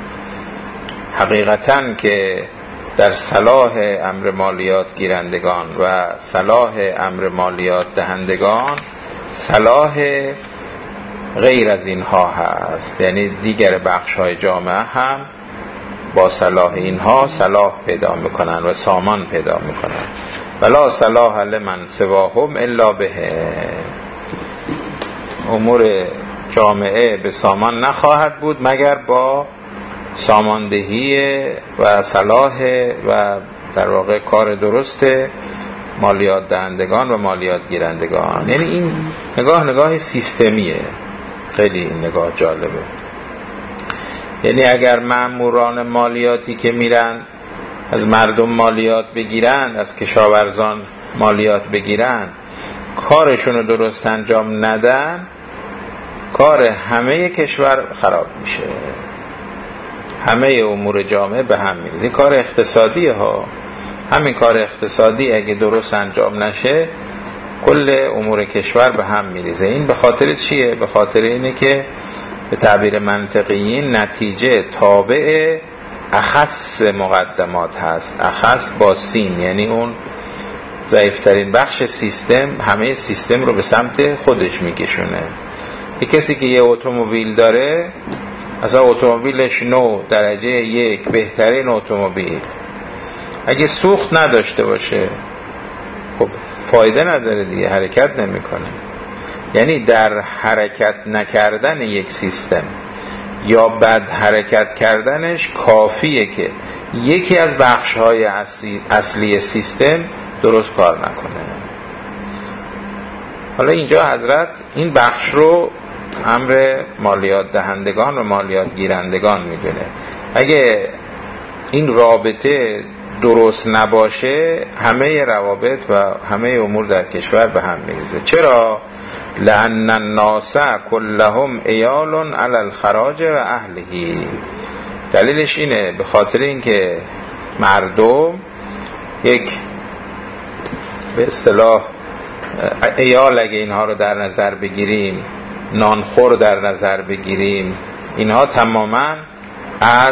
حقیقتاً که در صلاح امر مالیات گیرندگان و صلاح امر مالیات دهندگان صلاح غیر از اینها هست، یعنی دیگر بخش‌های جامعه هم با صلاح اینها صلاح پیدا میکنن و سامان پیدا میکنن. ولا صلاح لمن سواهم الا به، امور جامعه به سامان نخواهد بود مگر با ساماندهی و صلاح و در واقع کار درست مالیات دهندگان و مالیات گیرندگان. یعنی این نگاه سیستمیه، خیلی این نگاه جالبه. یعنی اگر مأموران مالیاتی که میرن از مردم مالیات بگیرن، از کشاورزان مالیات بگیرن، کارشون رو درست انجام ندن، کار همه کشور خراب میشه، همه امور جامعه به هم میریزه. این کار اقتصادیه ها، همین کار اقتصادی اگه درست انجام نشه کل امور کشور به هم میریزه. این به خاطر چیه؟ به خاطر اینه که به تعبیر منطقیین نتیجه تابع اخص مقدمات هست. اخص با سین، یعنی اون ضعیفترین بخش سیستم همه سیستم رو به سمت خودش میکشونه. یک کسی که یه اتومبیل داره، اصلا اتومبیلش نو، درجه 1، بهترین اتومبیل، اگه سوخت نداشته باشه خب فایده نداره دیگه، حرکت نمیکنه. یعنی در حرکت نکردن یک سیستم یا بد حرکت کردنش کافیه که یکی از بخش‌های اصلی سیستم درست کار نکنه. حالا اینجا حضرت این بخش رو امر مالیات دهندگان و مالیات گیرندگان میدونه. اگه این رابطه درست نباشه همه روابط و همه امور در کشور به هم میریزه. چرا؟ لأن الناس كلهم عیال علی الخراج و اهله. دلیلش اینه، به خاطر اینکه مردم یک به اصطلاح عیال، اگه اینها رو در نظر بگیریم، نانخور در نظر بگیریم، اینها تماما از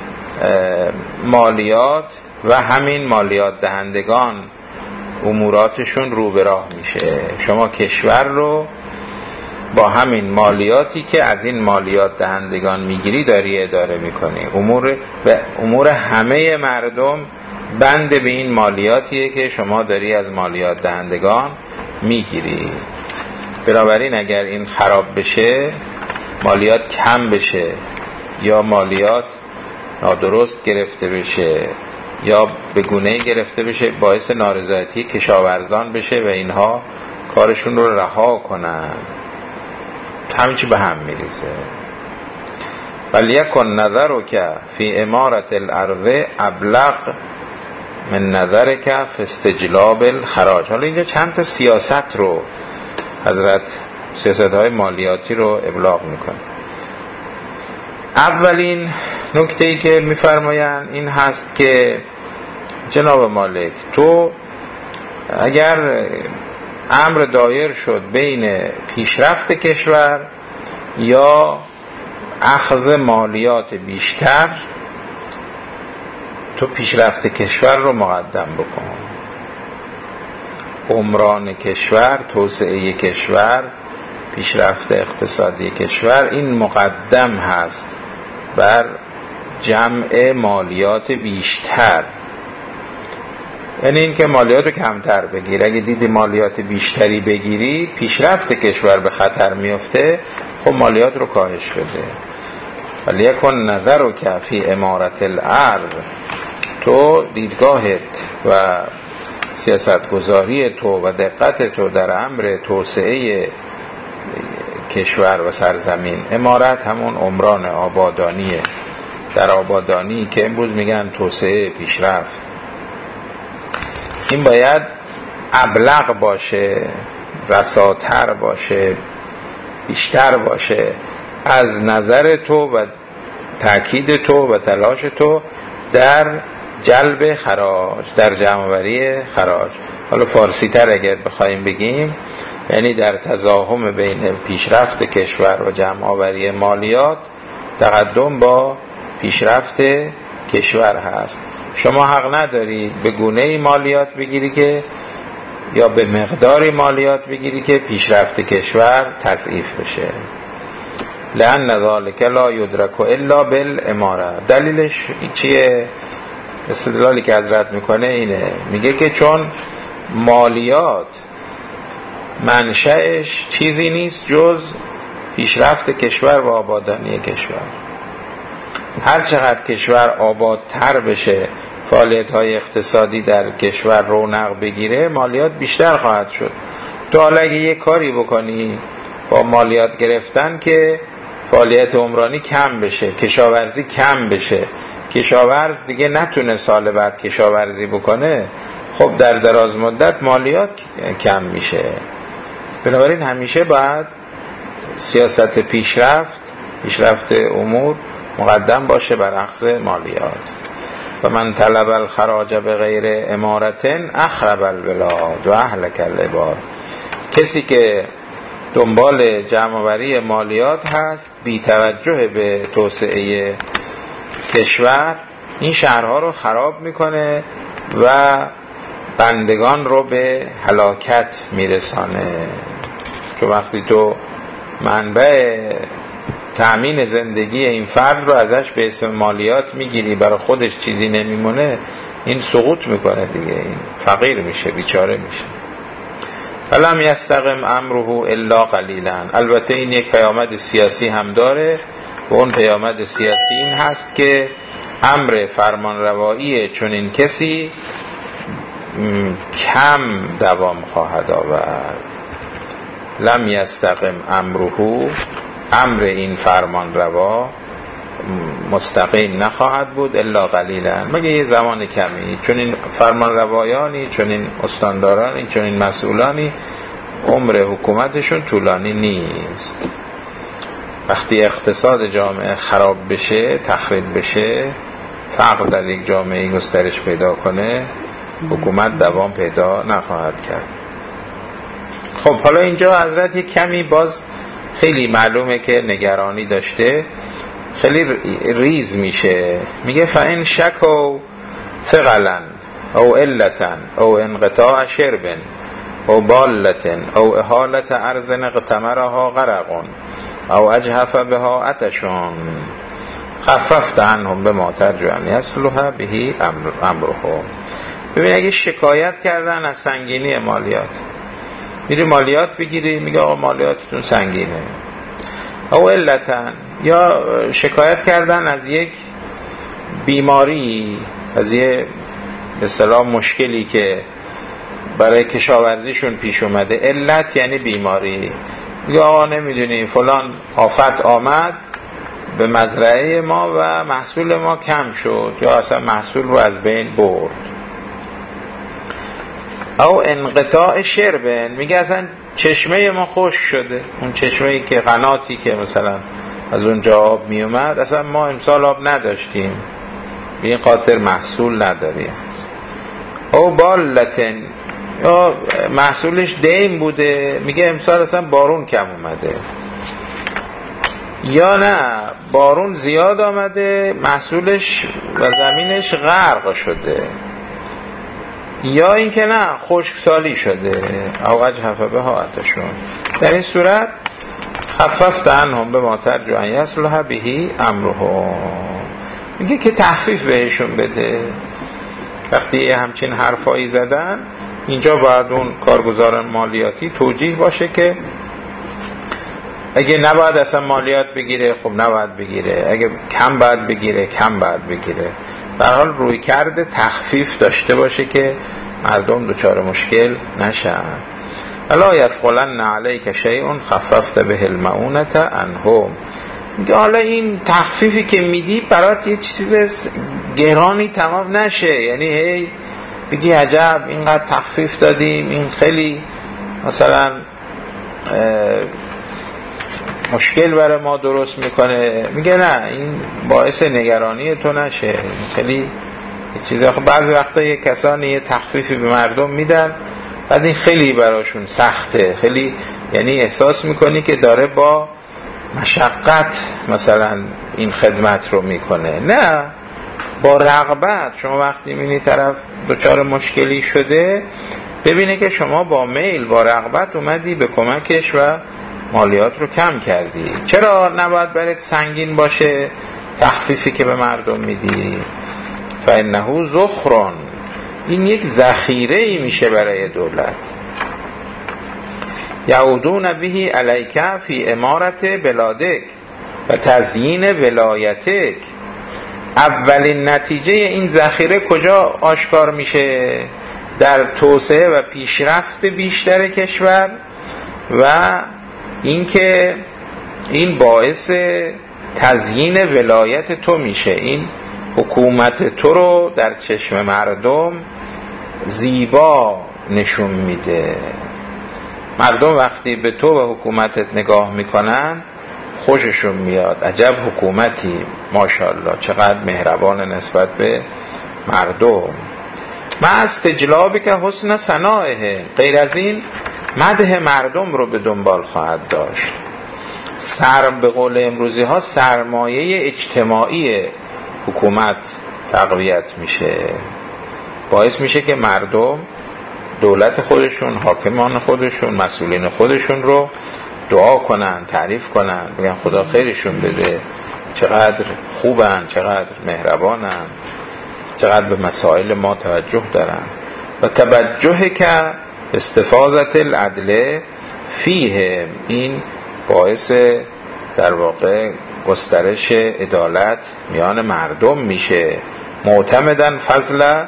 مالیات و همین مالیات دهندگان اموراتشون رو به راه میشه. شما کشور رو با همین مالیاتی که از این مالیات دهندگان میگیری داری اداره میکنی. امور همه مردم بند به این مالیاتیه که شما داری از مالیات دهندگان میگیری. بنابراین اگر این خراب بشه، مالیات کم بشه یا مالیات نادرست گرفته بشه یا به گونه‌ای گرفته بشه باعث نارضایتی کشاورزان بشه و اینها کارشون رو رها کنن، همین چی به هم میریزه. ولیکن نظرک فی امارت الارض ابلغ من نظرک فی استجلاب الخراج. حالا اینجا چند تا سیاست رو حضرت، سیاست‌های مالیاتی رو ابلاغ میکنه. اولین نکته‌ای که میفرمایند این هست که جناب مالک تو اگر امر دایر شد بین پیشرفت کشور یا اخذ مالیات بیشتر، تو پیشرفت کشور رو مقدم بکن. عمران کشور، توسعه کشور، پیشرفت اقتصادی کشور این مقدم هست بر جمع مالیات بیشتر. یعنی این که مالیات رو کمتر بگیر. اگه دیدی مالیات بیشتری بگیری پیشرفت کشور به خطر میفته، خب مالیات رو کاهش بده. ولی یکن نظرک فی امارت الارض، تو دیدگاهت و سیاستگذاری تو و دقت تو در امر توسعه کشور و سرزمین، امارت همون عمران آبادانیه، در آبادانی که امروز میگن توسعه پیشرفت، این باید ابلغ باشه، رساتر باشه، بیشتر باشه از نظر تو و تأکید تو و تلاش تو در جلب خراج، در جمع‌آوری خراج. حالا فارسی تر اگر بخوایم بگیم، یعنی در تزاحم بین پیشرفت کشور و جمع‌آوری مالیات تقدم با پیشرفت کشور هست. شما حق ندارید به گونه‌ای مالیات بگیری که یا به مقداری مالیات بگیری که پیشرفت کشور تضعیف بشه. لأن ذلک لا یدرک الا بالاماره. دلیلش چیه؟ استدلالی که حضرت میکنه اینه، میگه که چون مالیات منشأش چیزی نیست جز پیشرفت کشور و آبادانی کشور. هر چقدر کشور آبادتر بشه، فعالیت‌های اقتصادی در کشور رونق بگیره، مالیات بیشتر خواهد شد. تو حالا اگه یه کاری بکنی با مالیات گرفتن که فعالیت عمرانی کم بشه، کشاورزی کم بشه، کشاورز دیگه نتونه سال بعد کشاورزی بکنه، خب در دراز مدت مالیات کم میشه. بنابراین همیشه باید سیاست پیشرفت امور مقدم باشه بر اخذ مالیات. و من طلب الخراج بغیر امارتن اخرب البلاد و اهلک العباد. کسی که دنبال جمع‌آوری مالیات هست بی توجه به توسعه کشور، این شهرها رو خراب میکنه و بندگان رو به هلاکت میرسانه. چون وقتی تو منبع تأمین زندگی این فرد رو ازش به اسم مالیات میگیری، برای خودش چیزی نمیمونه، این سقوط میکنه دیگه، این فقیر میشه، بیچاره میشه. فلم یستقم امره الا قلیلا. البته این یک پیامد سیاسی هم داره و اون پیامد سیاسی این هست که امر فرمانروایی چون این کسی کم دوام خواهد آورد. لم یستقم امره، امر این فرمانروا مستقیم نخواهد بود الا قلیلا، مگه یه زمان کمی. چون این فرمانروایانی، چون این استاندارانی، چون این مسئولانی عمر حکومتشون طولانی نیست. وقتی اقتصاد جامعه خراب بشه، تخریب بشه، فقر در یک جامعه گسترش پیدا کنه، حکومت دوام پیدا نخواهد کرد. خب حالا اینجا حضرت یک کمی باز خیلی معلومه که نگرانی داشته، خیلی ریز میشه. میگه فإن شکوا ثقلا او علتا او انقطاع شرب او بالة او احالة ارض اغتمرها غرق او اجهف بها عطشون خففت عنهم بما ترجو ان یصلح به امرهم. ببین اگه شکایت کردن از سنگینی مالیات، میری مالیات بگیری، میگه آقا مالیاتتون سنگینه. او علتن، یا شکایت کردن از یک بیماری، از یه به اصطلاح مشکلی که برای کشاورزیشون پیش اومده. علت یعنی بیماری، میگه آقا نمیدونی فلان آفت آمد به مزرعه ما و محصول ما کم شد یا اصلا محصول رو از بین برد. او انقطاع شربن، میگه اصلا چشمه ما خشک شده، اون چشمه‌ای که قناتی که مثلا از اونجا آب می اومد اصلا ما امسال آب نداشتیم، به این خاطر محصول نداریم. او بالتن، یا محصولش دیم بوده، میگه امسال اصلا بارون کم اومده، یا نه بارون زیاد آمده محصولش و زمینش غرق شده، یا اینکه نه خشکسالی شده، او اجحف بها عطشون. در این صورت خففت عنهم بما ترجو ان یصلح به امرهم، میگه که تخفیف بهشون بده. وقتی همچین حرفایی زدن، اینجا باید اون کارگزاران مالیاتی توجیه باشه که اگه نباید اصلا مالیات بگیره، خب نباید بگیره، اگه کم باید بگیره، کم باید بگیره. به هر حال روی کرده تخفیف داشته باشه که مردم دچار مشکل نشن. الا یثقلن علیک شیء خففت به المؤونة عنهم، میگه حالا این تخفیفی که میدی برات یه چیز گرانی تمام نشه، یعنی هی بگی عجب اینقدر تخفیف دادیم، این خیلی مثلا مشکل برای ما درست میکنه. میگه نه، این باعث نگرانی تو نشه، خیلی چیز. بعضی وقتا یه کسانی یه تخفیفی به مردم میدن، بعد این خیلی براشون سخته، خیلی یعنی احساس میکنی که داره با مشقت مثلا این خدمت رو میکنه. نه، با رغبت. شما وقتی میبینی طرف دچار مشکلی شده، ببینه که شما با میل، با رغبت اومدی به کمکش و مالیات رو کم کردی. چرا نباید برات سنگین باشه تخفیفی که به مردم میدی؟ فانه ذخر، این یک ذخیره ای میشه برای دولت. یعودون به علیک فی امارت بلادک و تزیین ولایتک. اولین نتیجه این ذخیره کجا آشکار میشه؟ در توسعه و پیشرفت بیشتر کشور، و اینکه این باعث تزیین ولایت تو میشه، این حکومت تو رو در چشم مردم زیبا نشون میده. مردم وقتی به تو و حکومتت نگاه میکنن خوششون میاد، عجب حکومتی، ماشاءالله چقدر مهربان نسبت به مردم. ما استجلابی که حسن صنایعه، غیر از این مدح مردم رو به دنبال خواهد داشت. به قول امروزی ها سرمایه اجتماعی حکومت تقویت میشه، باعث میشه که مردم دولت خودشون، حاکمان خودشون، مسئولین خودشون رو دعا کنن، تعریف کنن، بگن خدا خیرشون بده، چقدر خوبن، چقدر مهربانن، چقدر به مسائل ما توجه دارن. و توجه که استفاضت العدل فیه، این باعث در واقع گسترش عدالت میان مردم میشه. معتمدن فضل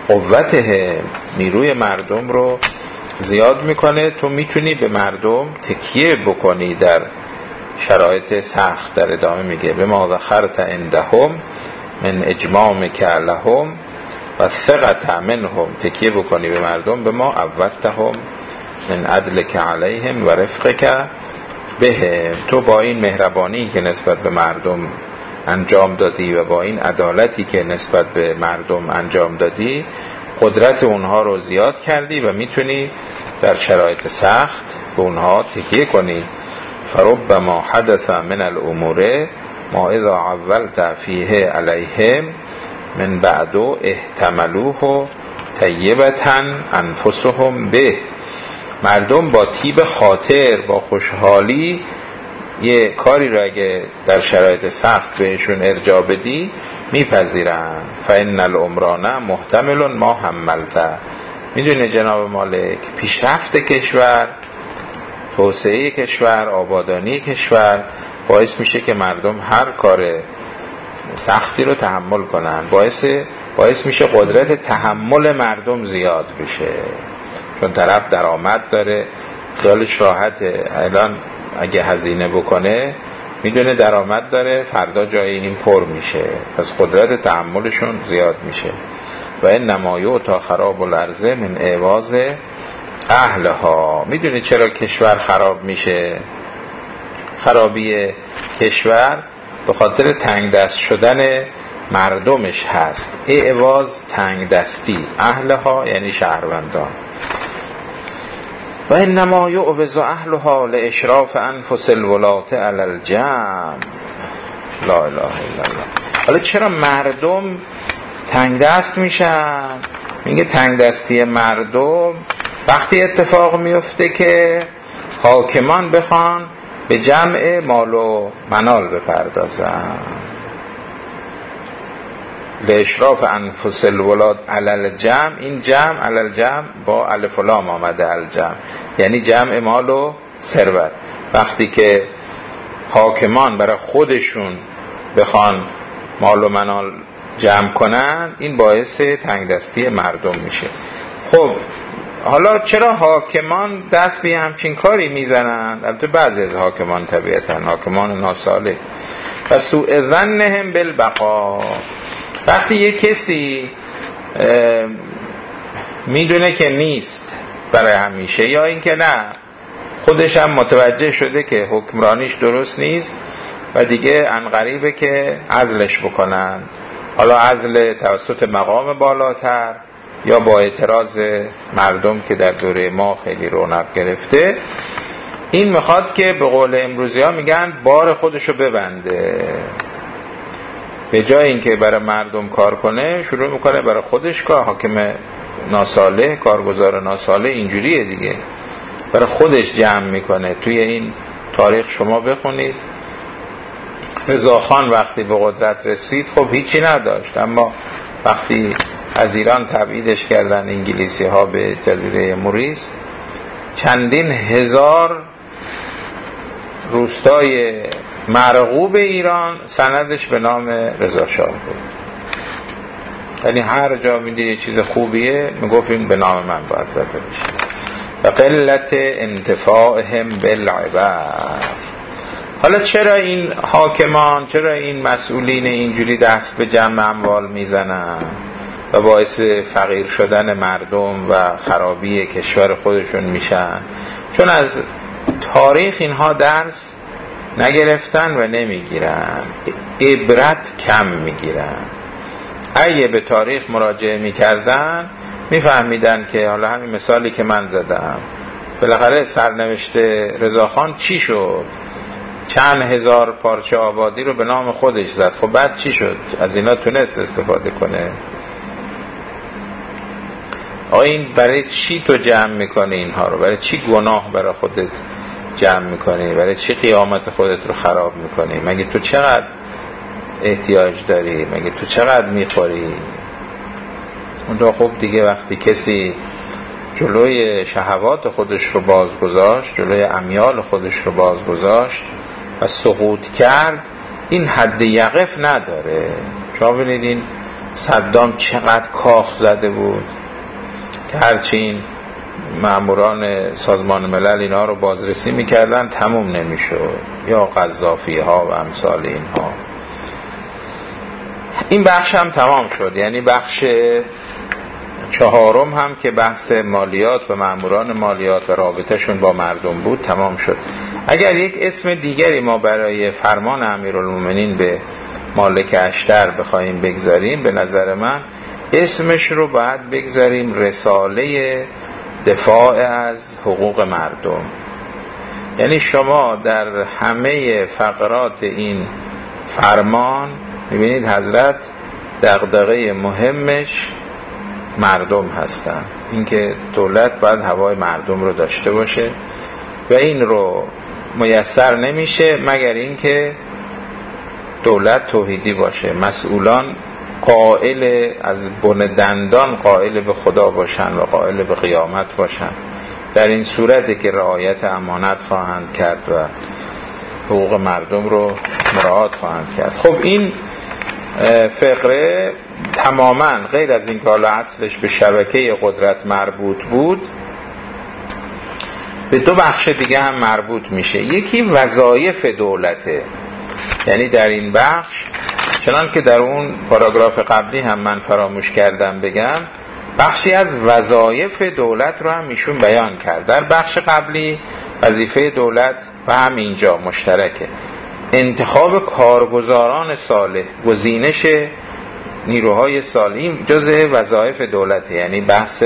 قوته، نیروی مردم رو زیاد میکنه. تو میتونی به مردم تکیه بکنی در شرایط سخت. در ادامه میگه به ما ذخرت عندهم من اجمامک لهم و ثقت منهم، تکیه بکنی به مردم به ما عودتهم من عدلک علیهم و رفقک به. تو با این مهربانی که نسبت به مردم انجام دادی و با این عدالتی که نسبت به مردم انجام دادی، قدرت اونها رو زیاد کردی و میتونی در شرایط سخت به اونها تکیه کنی. فربما حدث من الامور ما اذا عولت فیه علیهم من بعد احتملوه طیبتا انفسهم به. مردم با طیب خاطر، با خوشحالی یه کاری رو اگه در شرایط سخت بهشون ارجاع بدی میپذیرن. فإن العمران محتمل ما حملت. میدونه جناب مالک، پیشرفت کشور، توسعه کشور، آبادانی کشور باعث میشه که مردم هر کار سختی رو تحمل کنن، باعث میشه قدرت تحمل مردم زیاد بشه. چون طرف درآمد داره، خیالش راحته، الان اگه هزینه بکنه میدونه درآمد داره، فردا جای این پر میشه، پس قدرت تحملشون زیاد میشه. و این نمایو تا خراب الارض من اعواز اهلها. میدونی چرا کشور خراب میشه؟ خرابی کشور به خاطر تنگ دست شدن مردمش هست. اعواز تنگ دستی، اهلها یعنی شهروندان. و انما یعوز اهلها لاشراف انفس الولاة علی الجمع. لا اله الا الله. حالا چرا مردم تنگ دست میشن؟ میگه تنگ دستی مردم وقتی اتفاق میفته که حاکمان بخوان به جمع مال و منال بپردازن. لاشراف انفس الولاد علی الجمع، این جمع علی الجمع با الف و لام آمده، الجمع یعنی جمع مال و ثروت. وقتی که حاکمان برای خودشون بخوان مال و منال جمع کنن، این باعث تنگ دستی مردم میشه. خب حالا چرا حاکمان دست به همچین کاری میزنن؟ البته بعضی از حاکمان طبیعتاً حاکمان ناصالح و سوء ظنهم بالبقا. وقتی یک کسی میدونه که نیست برای همیشه، یا اینکه نه خودش هم متوجه شده که حکمرانیش درست نیست و دیگه عنقریبه که عزلش بکنن، حالا عزل توسط مقام بالاتر یا با اعتراض مردم که در دوره ما خیلی رونق گرفته، این میخواد که به قول امروزی ها میگن بار خودشو ببنده. به جای اینکه برای مردم کار کنه شروع میکنه برای خودش کار. حاکم ناصالح، کارگزار ناصالح اینجوریه دیگه، برای خودش جمع میکنه. توی این تاریخ شما بخونید رضاخان وقتی به قدرت رسید خب هیچی نداشت، اما وقتی از ایران تبعیدش کردن انگلیسی ها به جزیره موریس، چندین هزار روستای مرغوب ایران سندش به نام رضا شاه بود. یعنی هر جا میدید یه چیز خوبیه میگفت این به نام من باید زده بشه. و قلت انتفاعهم بالعباد. حالا چرا این حاکمان، چرا این مسئولین اینجوری دست به جمع اموال میزنن و باعث فقیر شدن مردم و خرابی کشور خودشون میشن؟ چون از تاریخ اینها درس نگرفتن و نمیگیرن، عبرت کم میگیرن. اگه به تاریخ مراجعه میکردن میفهمیدن که حالا همین مثالی که من زدم، بالاخره سرنوشت رضاخان چی شد؟ چند هزار پارچه آبادی رو به نام خودش زد. خب بعد چی شد؟ از اینا تونست استفاده کنه؟ آقا این برای چی تو جمع میکنی اینها رو؟ برای چی گناه برای خودت جمع میکنی؟ برای چی قیامت خودت رو خراب میکنی؟ مگه تو چقدر احتیاج داری؟ مگه تو چقدر میخوری؟ اون رو خب دیگه وقتی کسی جلوی شهوات خودش رو بازگذاشت، جلوی امیال خودش رو بازگذاشت و سقوط کرد، این حد یقف نداره. شما ببینید این صدام چقدر کاخ زده بود که هرچی این ماموران سازمان ملل اینا رو بازرسی میکردن تموم نمیشد، یا قذافی ها و امثال اینها. این بخش هم تمام شد، یعنی بخش چهارم هم که بحث مالیات و ماموران مالیات و رابطهشون با مردم بود تمام شد. اگر یک اسم دیگری ما برای فرمان امیرالمومنین به مالک اشتر بخوایم بگذاریم، به نظر من اسمش رو باید بگذاریم رساله دفاع از حقوق مردم. یعنی شما در همه فقرات این فرمان میبینید حضرت دغدغه مهمش مردم هستن، اینکه دولت باید هوای مردم رو داشته باشه و این رو میسر نمیشه مگر اینکه دولت توحیدی باشه، مسئولان قائل از بن دندان قائل به خدا باشن و قائل به قیامت باشن. در این صورتی که رعایت امانت خواهند کرد و حقوق مردم رو مراعات خواهند کرد. خب این فقره تماما غیر از این که حالا اصلش به شبکه قدرت مربوط بود، به دو بخش دیگه هم مربوط میشه. یکی وظایف دولته، یعنی در این بخش چنان که در اون پاراگراف قبلی هم من فراموش کردم بگم، بخشی از وظایف دولت رو هم ایشون بیان کرد. در بخش قبلی وظیفه دولت و هم اینجا مشترکه، انتخاب کارگزاران صالح، گزینش نیروهای سالیم جزء وظایف دولت، یعنی بحث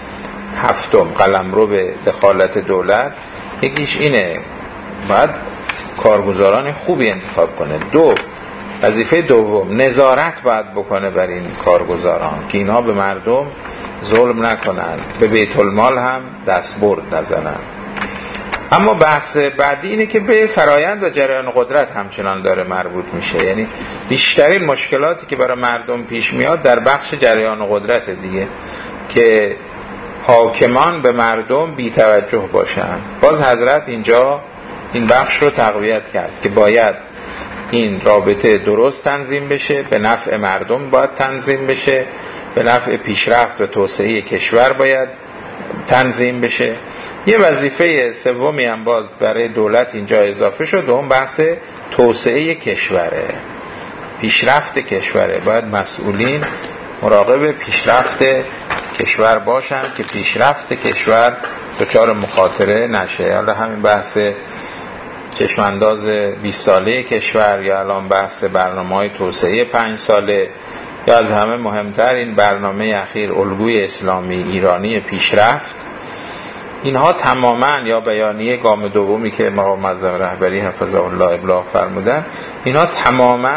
هفتم قلمرو به دخالت دولت یکیش اینه، باید کارگزاران خوبی انتخاب کنه. دو، وظیفه دوم نظارت باید بکنه بر این کارگزاران که اینها به مردم ظلم نکنن، به بیت المال هم دستبرد نزنن. اما بحث بعدی اینه که به فرایند و جریان قدرت همچنان داره مربوط میشه، یعنی بیشترین مشکلاتی که برای مردم پیش میاد در بخش جریان قدرت دیگه، که حاکمان به مردم بی توجه باشن. باز حضرت اینجا این بخش رو تقویت کرد که باید این رابطه درست تنظیم بشه، به نفع مردم باید تنظیم بشه، به نفع پیشرفت و توسعه کشور باید تنظیم بشه. یه وظیفه سومی هم باز برای دولت اینجا اضافه شد، اون بحث توسعه کشوره، پیشرفت کشوره. باید مسئولین مراقب پیشرفت کشور باشن که پیشرفت کشور دچار مخاطره نشه. حالا همین بحث چشمانداز 20 ساله کشور، یا الان بحث برنامه‌های توسعه 5 ساله، یا از همه مهمتر این برنامه اخیر الگوی اسلامی ایرانی پیشرفت، اینها تماما، یا بیانیه گام دومی که مقام معظم رهبری حفظه الله ابلاغ فرمودن، اینها تماما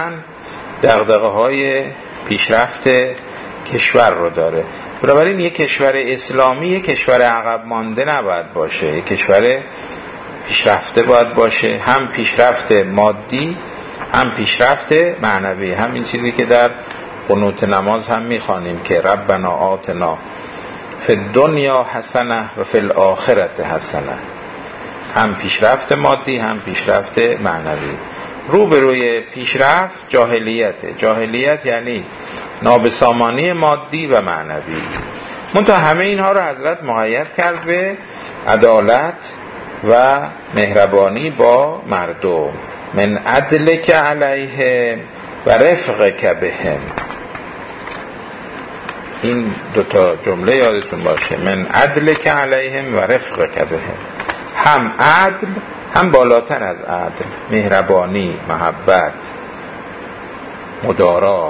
دغدغه‌های پیشرفت کشور رو داره. بنابراین یک کشور اسلامی یک کشور عقب مانده نباید باشه، یک کشور پیشرفته باید باشه، هم پیشرفت مادی هم پیشرفت معنوی. همین چیزی که در قنوت نماز هم میخوانیم که ربنا آتنا فی الدنیا حسنه و فی الاخرة حسنه، هم پیشرفت مادی هم پیشرفت معنوی. روبروی پیشرفت جاهلیته. جاهلیت یعنی نابسامانی مادی و معنوی. منتها همه اینها رو حضرت مقید کرد به عدالت و مهربانی با مردم. من عدلک علیهم و رفقک بهم. این دوتا جمله یادتون باشه، من عدلک علیهم و رفقک بهم. هم عدل، هم بالاتر از عدل، مهربانی، محبت، مدارا.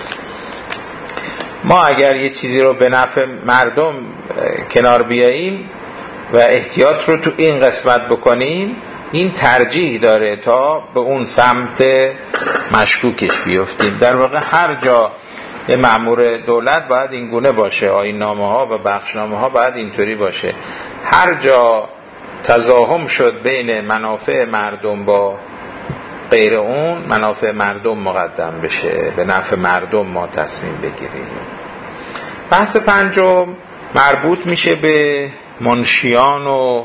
ما اگر یه چیزی رو به نفع مردم کنار بیاییم و احتیاط رو تو این قسمت بکنیم، این ترجیح داره تا به اون سمت مشکوکش بیفتیم. در واقع هر جا یه مأمور دولت باید این گونه باشه، آیین‌نامه ها و بخشنامه ها باید اینطوری باشه. هر جا تزاحم شد بین منافع مردم با غیر اون، منافع مردم مقدم بشه، به نفع مردم ما تصمیم بگیریم. بحث پنجم مربوط میشه به منشیان و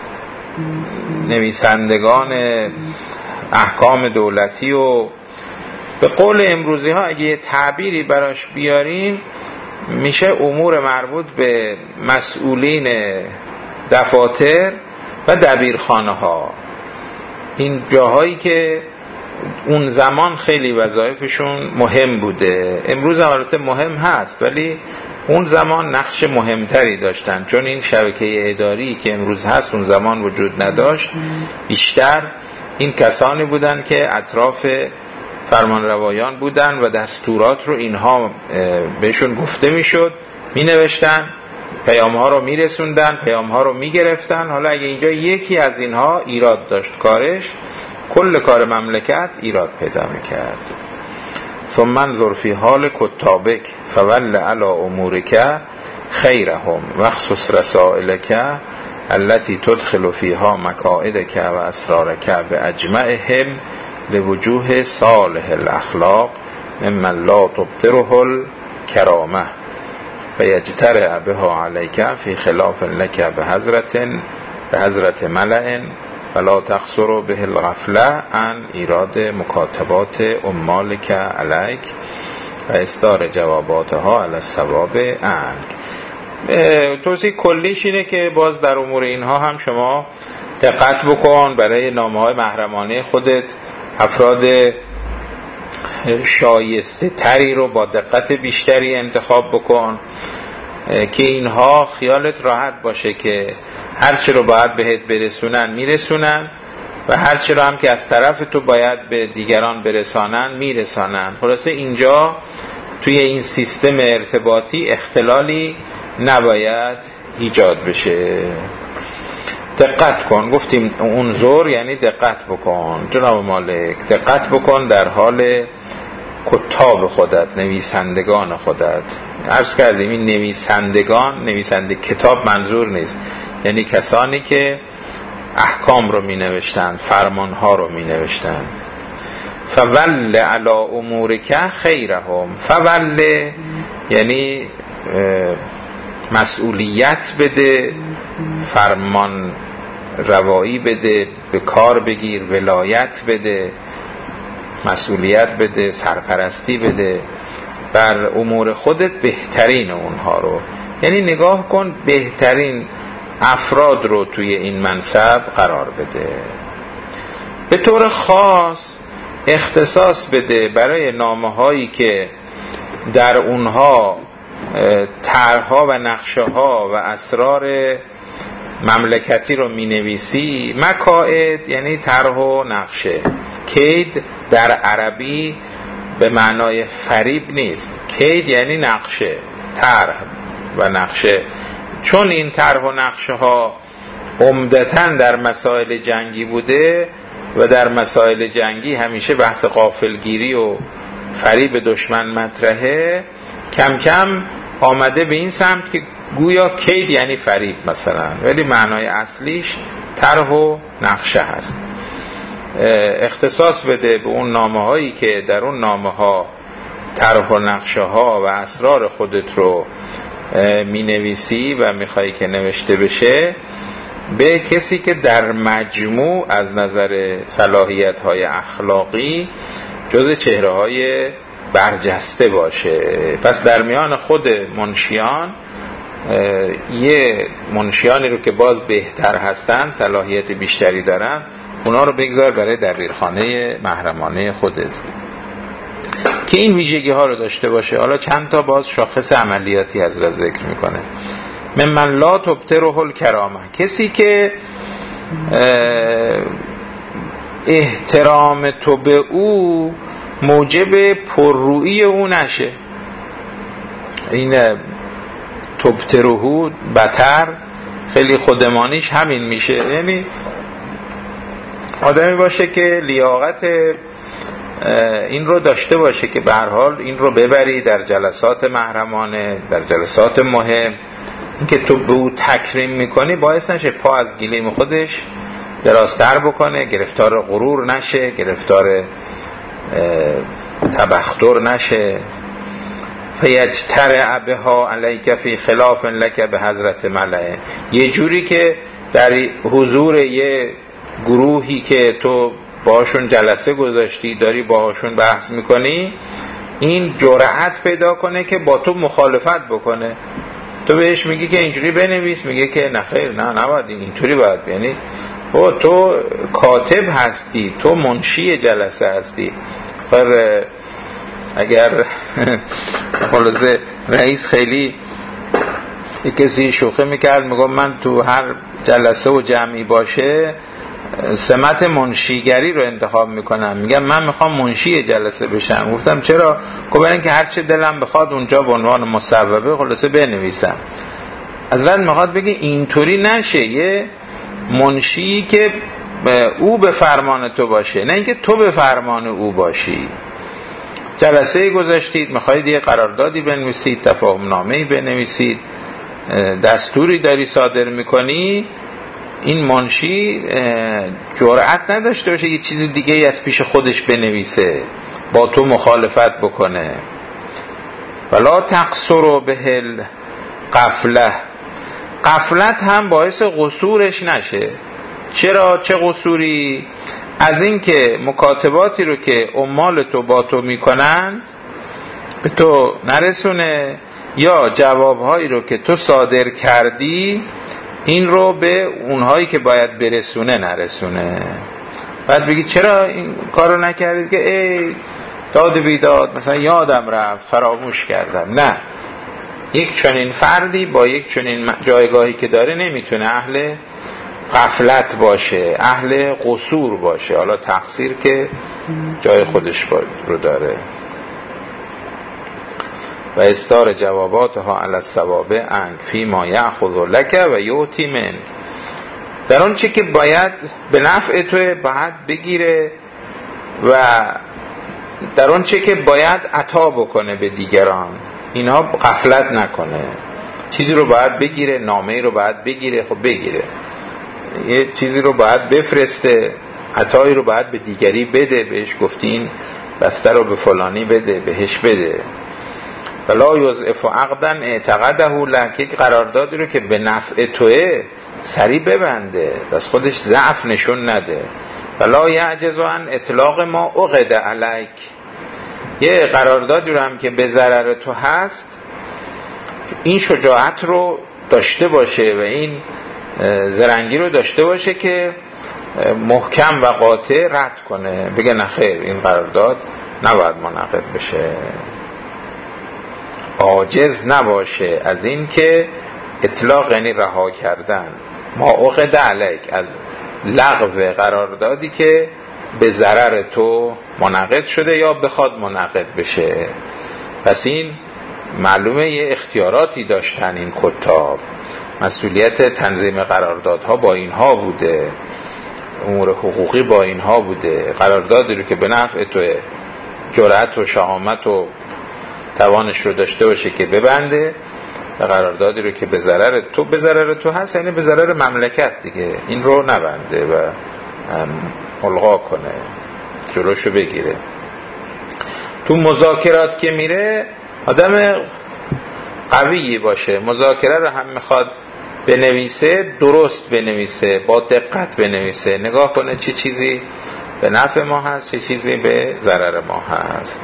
نویسندگان احکام دولتی و به قول امروزی ها اگه یه تعبیری براش بیاریم میشه امور مربوط به مسئولین دفاتر و دبیرخانه ها. این جاهایی که اون زمان خیلی وظایفشون مهم بوده، امروز هم البته مهم هست ولی اون زمان نقش مهمتری داشتن، چون این شبکه اداری که امروز هست اون زمان وجود نداشت. بیشتر این کسانی بودن که اطراف فرمانروایان بودن و دستورات رو اینها بهشون گفته میشد، می نوشتن، پیام ها رو می رسوندن، پیام ها رو می گرفتن. حالا اگه اینجا یکی از اینها ایراد داشت کارش، کل کار مملکت ایراد پیدا می کرد. ثم انظر فی حال کتابک فول علی امورک خیرهم واخصص رسائلک التي تدخل فيها مقاعدك و اسرارك باجمعهم لوجوه صالح الاخلاق ممن لا تبطره الكرامه فيجترئ بها عليك في خلاف لك بحضرت ملأ ولا تخسر به الغفله عن ایراد مکاتبات امالک علیک و اصدار جواباتها علی الصواب عنک. توضیح کلیش اینه که باز در امور اینها هم شما دقت بکن، برای نامه‌های محرمانه خودت افراد شایسته تری رو با دقت بیشتری انتخاب بکن که اینها خیالت راحت باشه که هرچی رو باید بهت برسونن میرسونن و هرچی رو هم که از طرف تو باید به دیگران برسانن میرسانن. خلاصه اینجا توی این سیستم ارتباطی اختلالی نباید ایجاد بشه. دقت کن، گفتیم انظر یعنی دقت بکن جناب مالک، دقت بکن در حال کتاب خودت، نویسندگان خودت. عرض کردیم این نویسندگان، نویسنده کتاب منظور نیست، یعنی کسانی که احکام رو می نوشتن، فرمانها رو می نوشتن. فول علی امورک خیرهم، فول یعنی مسئولیت بده، فرمان روایی بده، به کار بگیر، ولایت بده، مسئولیت بده، سرپرستی بده بر امور خودت، بهترین اونها رو. یعنی نگاه کن بهترین افراد رو توی این منصب قرار بده. به طور خاص اختصاص بده برای نامه‌هایی که در اونها طرح‌ها و نقشه‌ها و اسرار مملکتی رو می‌نویسی. مکائد یعنی طرح و نقشه. کید در عربی به معنای فریب نیست، کید یعنی نقشه، طرح و نقشه. چون این طرح و نقشه ها عمدتاً در مسائل جنگی بوده و در مسائل جنگی همیشه بحث غافلگیری و فریب دشمن مطرحه، کم کم آمده به این سمت که گویا کید یعنی فریب مثلا، ولی معنای اصلیش طرح و نقشه هست. اختصاص بده به اون نامه هایی که در اون نامه ها طرح و نقشه ها و اسرار خودت رو می نویسی و می خواهی که نوشته بشه، به کسی که در مجموع از نظر صلاحیت های اخلاقی جز چهره های برجسته باشه. پس در میان خود منشیان، یه منشیانی رو که باز بهتر هستن، صلاحیت بیشتری دارن، اونا رو بگذار برای دبیرخانه محرمانه خودت که این ویژگی ها رو داشته باشه. حالا چند تا باز شاخص عملیاتی حضرت ذکر میکنه. ممن لا تبطره الکرامه، کسی که احترام تو به او موجب پررویی او نشه. این تبطره بتر خیلی خودمانیش همین میشه، یعنی آدمی باشه که لیاقت این رو داشته باشه که به هر حال این رو ببری در جلسات محرمانه، در جلسات مهم. این که تو به او تکریم میکنی باعث نشه پا از گلیم خودش درازتر بکنه، گرفتار غرور نشه، گرفتار تبختر نشه. فیجترع بها علیک فی خلاف لک به حضرت ملعه، یه جوری که در حضور یه گروهی که تو باشون جلسه گذاشتی، داری باهاشون بحث میکنی، این جرأت پیدا کنه که با تو مخالفت بکنه. تو بهش میگی که اینجوری بنویس، میگه که نه خیر، نه نباید اینطوری باید. یعنی تو کاتب هستی، تو منشی جلسه هستی. اگر خلاصه رئیس خیلی کسی شوخی میکرد، میگم من تو هر جلسه و جمعی باشه سمت منشیگری رو انتخاب میکنم، میگم من میخوام منشی جلسه بشم. گفتم چرا؟ گفتم اینکه هر چه دلم بخواد اونجا به عنوان مصوبه خلاصه بنویسم. حضرت میخواد بگه اینطوری نشه، یه منشی که او به فرمان تو باشه، نه اینکه تو به فرمان او باشی. جلسه گذاشتید، میخواید یه قراردادی بنویسید، تفاهم نامه‌ای بنویسید، دستوری داری صادر میکنی، این منشی جرأت نداشته باشه یه چیز دیگه ای از پیش خودش بنویسه، با تو مخالفت بکنه. ولا تقصر به القفله، غفلت هم باعث قصورش نشه. چرا؟ چه قصوری؟ از این که مکاتباتی رو که عمال تو با تو میکنند به تو نرسونه، یا جوابهایی رو که تو صادر کردی این رو به اونهایی که باید برسونه نرسونه. بعد بگی چرا این کار رو نکردید؟ که ای داد بیداد، مثلا یادم رفت، فراموش کردم. نه، یک چنین فردی با یک چنین جایگاهی که داره نمیتونه اهل غفلت باشه، اهل قصور باشه. حالا تقصیر که جای خودش رو داره. و استار جواباتها علی الصواب انگ فی ما یأخذ لک و یؤتی من. در اون چی که باید به نفع تو باید بگیره و در اون چی که باید عطا بکنه به دیگران، اینا غفلت نکنه. چیزی رو باید بگیره، نامه‌ای رو باید بگیره، خب بگیره. یه چیزی رو باید بفرسته، عطایی رو باید به دیگری بده، بهش گفتین بسته رو به فلانی بده، بهش بده. ولا یضعف عقدا اعتقده لک، یک قراردادی رو که به نفع توئه سری ببنده، از خودش ضعف نشون نده. ولا یعجز عن اطلاق ما عقد علیک، یه قراردادی رو هم که به ضرر تو هست این شجاعت رو داشته باشه و این زرنگی رو داشته باشه که محکم و قاطع رد کنه، بگه نه خیر این قرارداد نباید منعقد بشه. عاجز نباشه از این که اطلاق یعنی رها کردن، ما عقد علیک از لغو قراردادی که به ضرر تو منعقد شده یا بخواد منعقد بشه. پس این معلومه یه اختیاراتی داشتن این کتاب، مسئولیت تنظیم قراردادها با اینها بوده، امور حقوقی با اینها بوده. قراردادی رو که به نفع تو جرأت و شهامت و توانش رو داشته باشه که ببنده، و قراردادی رو که به ضرر تو هست یعنی به ضرر مملکت دیگه، این رو نبنده و الغا کنه، جلوشو بگیره. تو مذاکرات که میره آدم قویی باشه، مذاکره رو هم میخواد بنویسه درست بنویسه، با دقت بنویسه، نگاه کنه چه چیزی به نفع ما هست، چه چیزی به ضرر ما هست.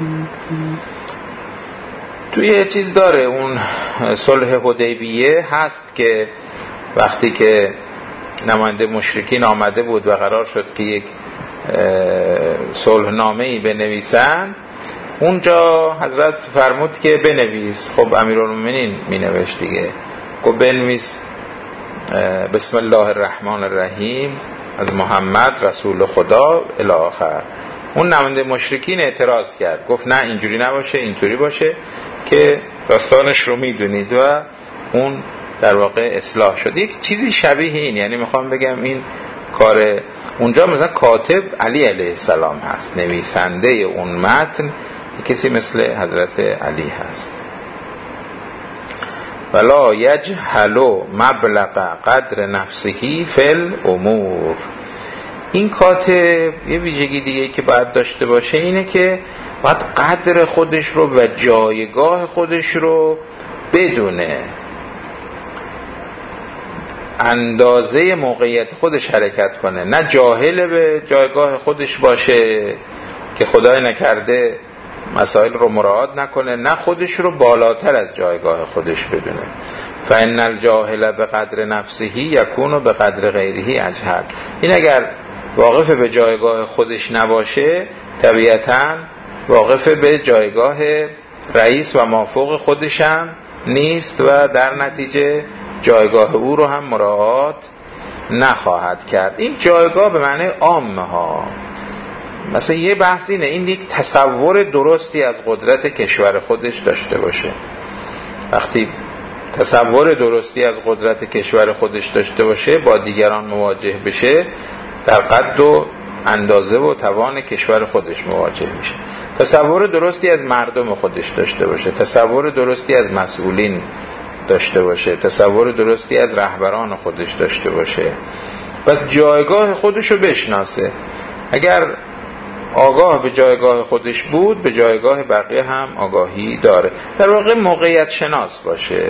توی یه چیز داره اون صلح حدیبیه هست که وقتی که نماینده مشرکین آمده بود و قرار شد که یک صلح نامه‌ای بنویسن، اونجا حضرت فرمود که بنویس. خب امیرالمومنین می نوشت دیگه، گفت بنویس بسم الله الرحمن الرحیم از محمد رسول خدا الی آخر. اون نماینده مشرکین اعتراض کرد، گفت نه اینجوری نباشه، اینطوری باشه که داستانش رو میدونید و اون در واقع اصلاح شد. یک چیزی شبیه این، یعنی میخوام بگم این کار اونجا مثلا کاتب علی علیه السلام هست، نویسنده اون متن کسی مثل حضرت علی هست. ولا یجهل مبلغ قدر نفسه فی الامور. این کاتب یه ویژگی دیگه که باید داشته باشه اینه که باید قدر خودش رو و جایگاه خودش رو بدونه، اندازه موقعیت خودش حرکت کنه، نه جاهل به جایگاه خودش باشه که خدای نکرده مسائل رو مراعات نکنه، نه خودش رو بالاتر از جایگاه خودش بدونه. فإن الجاهل بقدر نفسه یکون بقدر غیره اجهل. این اگر واقف به جایگاه خودش نباشه طبیعتاً واقف به جایگاه رئیس و مافوق خودش هم نیست و در نتیجه جایگاه او رو هم مراعات نخواهد کرد. این جایگاه به معنی عامه ها. مثلا یه بحث اینه، این یک تصور درستی از قدرت کشور خودش داشته باشه. وقتی تصور درستی از قدرت کشور خودش داشته باشه، با دیگران مواجه بشه، در قد و اندازه و توان کشور خودش مواجه میشه. تصور درستی از مردم خودش داشته باشه، تصور درستی از مسئولین داشته باشه، تصور درستی از رهبران خودش داشته باشه. پس جایگاه خودش رو بشناسه. اگر آگاه به جایگاه خودش بود، به جایگاه بقیه هم آگاهی داره. در واقع موقعیت شناس باشه،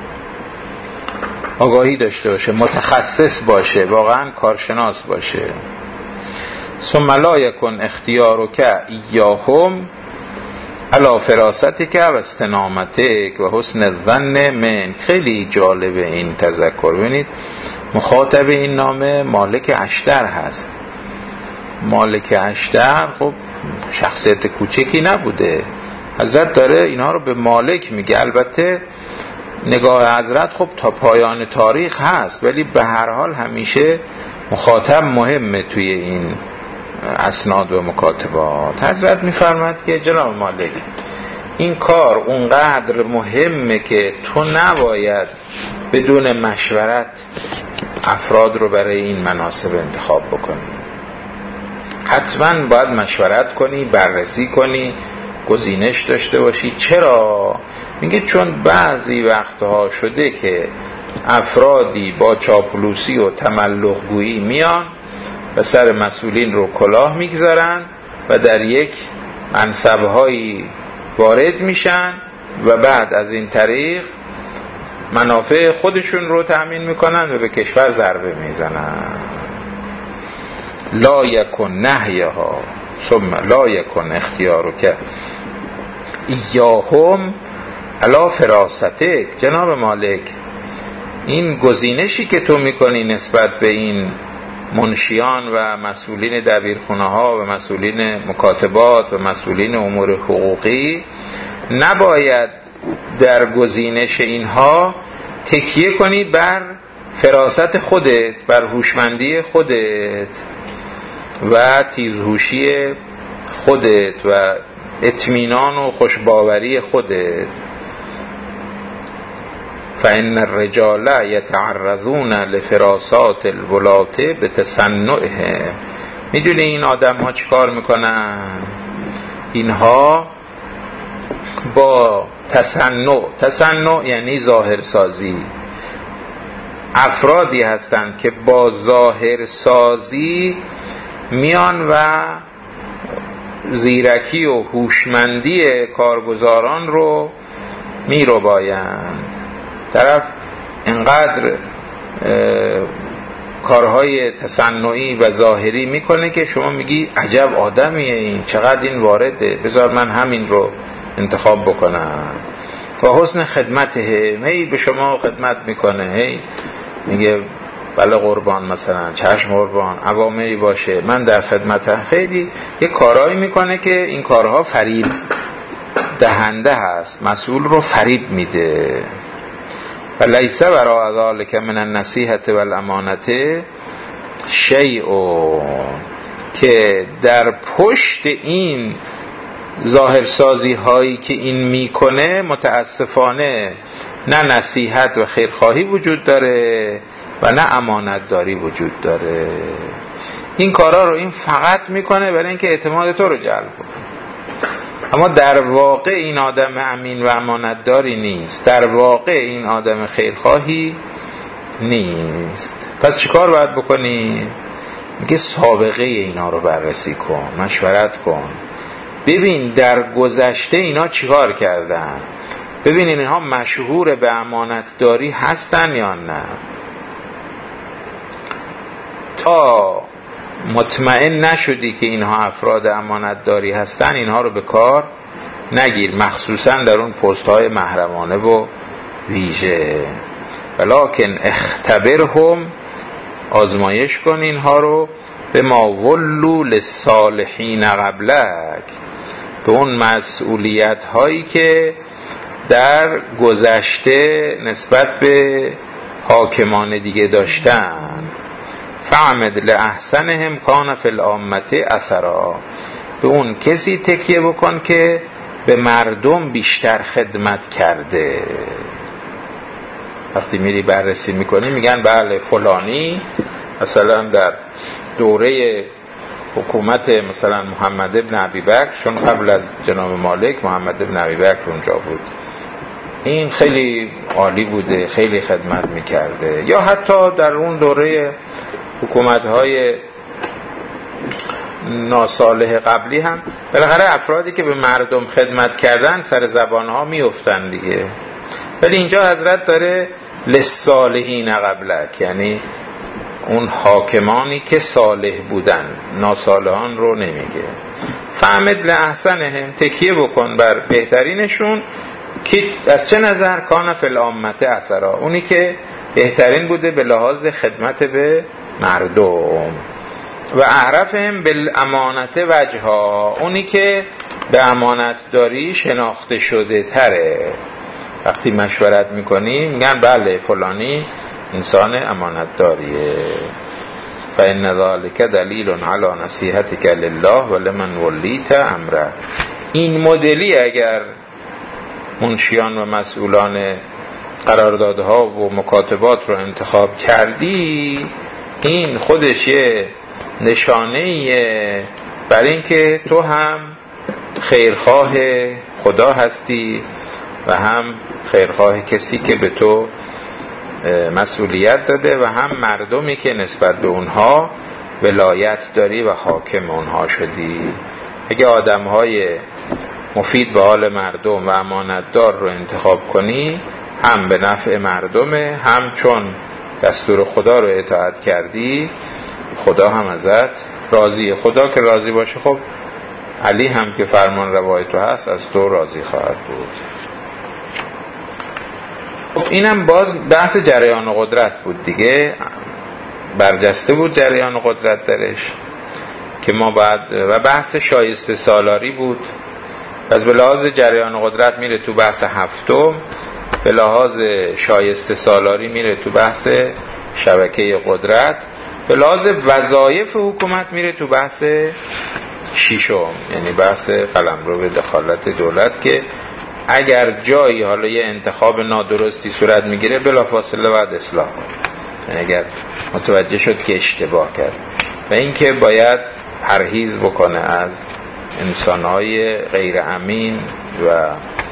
آگاهی داشته باشه، متخصص باشه، واقعا کارشناس باشه. ثم لا یکن اختیارک ایاهم علی فراستک و استنامتک و حسن الظن من. خیلی جالبه این تذکر. ببینید مخاطب این نامه مالک اشتر هست. مالک اشتر خب شخصیت کوچکی نبوده. حضرت داره اینها رو به مالک میگه. البته نگاه حضرت خب تا پایان تاریخ هست، ولی به هر حال همیشه مخاطب مهمه توی این اسناد و مکاتبات. حضرت میفرماد که جناب مالک، این کار اونقدر مهمه که تو نباید بدون مشورت افراد رو برای این مناصب انتخاب بکنی. حتما باید مشورت کنی، بررسی کنی، گزینش داشته باشی. چرا؟ میگه چون بعضی وقتها شده که افرادی با چاپلوسی و تملق گویی میان و سر مسئولین رو کلاه میگذارن و در یک منصبهایی وارد میشن و بعد از این طریق منافع خودشون رو تأمین میکنن و به کشور ضربه میزنن. لا یکن نهیها ثم لا یکن اختیارک ایاهم علی فراستک. جناب مالک، این گزینشی که تو میکنی نسبت به این منشیان و مسئولین دبیرخونه ها و مسئولین مکاتبات و مسئولین امور حقوقی، نباید در گزینش اینها تکیه کنی بر فراست خودت، بر هوشمندی خودت و تیزهوشی خودت و اطمینان و خوشباوری خودت. فإن الرجال يتعرضون لفراسات الولاة بتصنعه. میدونی این آدم ها چی کار میکنن؟ اینها با تصنع یعنی ظاهرسازی، افرادی هستند که با ظاهرسازی میان و زیرکی و هوشمندی کارگزاران رو میربایند. طرف انقدر کارهای تصنعی و ظاهری میکنه که شما میگی عجب آدمیه این، چقدر این وارده، بذار من همین رو انتخاب بکنم. و حسن خدمته، هی به شما خدمت میکنه، هی میگه بله قربان، مثلا چشم قربان، اوامری باشه، من در خدمتم. خیلی یه کارهایی میکنه که این کارها فریب دهنده هست، مسئول رو فریب میده. و لیس وراء ذلک من النصیحة والامانة شیء، که در پشت این ظاهرسازی هایی که این میکنه متاسفانه نه نصیحت و خیرخواهی وجود داره و نه امانت داری وجود داره. این کارا رو این فقط میکنه برای اینکه اعتماد تو رو جلب کنه، اما در واقع این آدم امین و امانت داری نیست، در واقع این آدم خیرخواهی نیست. پس چیکار باید بکنی؟ میگه سابقه اینا رو بررسی کن، مشورت کن، ببین در گذشته اینا چیکار کردن، ببین اینها مشهور به امانت داری هستن یا نه. تا مطمئن نشدی که اینها افراد امانت داری هستن، اینها رو به کار نگیر، مخصوصا در اون پست های محرمانه و ویژه. ولکن اختبرهم، آزمایش کن اینها رو، به ما ولو للصالحین قبلک، به اون مسئولیت هایی که در گذشته نسبت به حاکمان دیگه داشتن. فعمد لأحسنهم کان فی العامة اثرا، به اون کسی تکیه بکن که به مردم بیشتر خدمت کرده. وقتی میری بررسی میکنی میگن بله فلانی مثلا در دوره حکومت مثلا محمد ابن ابی بکر، چون قبل از جناب مالک محمد ابن ابی بکر اونجا بود، این خیلی عالی بوده، خیلی خدمت میکرده. یا حتی در اون دوره حکومت‌های ناصالح قبلی هم بالاخره افرادی که به مردم خدمت کردن سر زبانها میافتن دیگه. ولی اینجا حضرت داره للصالحین قبلک، یعنی اون حاکمانی که صالح بودن، ناصالحان رو نمیگه. فعمد لأحسنهم، تکیه بکن بر بهترینشون، که از چه نظر؟ کان فی العامة اثرا، اونی که بهترین بوده به لحاظ خدمت به مردم. و اعرفهم بالامانت وجها، اونی که به امانت داری شناخته شده تره. وقتی مشورت میکنی میگن بله فلانی انسان امانت داریه. فإن ذلك دلیل علی نصیحتک لله و لمن ولیت امره. این مدلی اگر منشیان و مسئولان قراردادها و مکاتبات رو انتخاب کردی، این خودش یه نشانه‌ایه بر این که تو هم خیرخواه خدا هستی و هم خیرخواه کسی که به تو مسئولیت داده و هم مردمی که نسبت به اونها ولایت داری و حاکم اونها شدی. اگه آدمهای مفید به حال مردم و امانتدار رو انتخاب کنی، هم به نفع مردمه، هم چون دستور خدا رو اطاعت کردی خدا هم ازت راضیه. خدا که راضی باشه خب علی هم که فرمان روای تو هست از تو راضی خواهد بود. خب اینم باز بحث جریان قدرت بود دیگه، برجسته بود جریان قدرت درش که ما بعد، و بحث شایسته سالاری بود. پس به لحاظ جریان قدرت میره تو بحث هفتم، به لحاظ شایسته سالاری میره تو بحث شبکه قدرت، به لحاظ وظایف حکومت میره تو بحث ششم، یعنی بحث قلمرو به دخالت دولت، که اگر جایی حالا یه انتخاب نادرستی صورت میگیره بلافاصله باید اصلاح کنه، یعنی اگر متوجه شد که اشتباه کرد، و اینکه باید پرهیز بکنه از انسانهای غیر امین و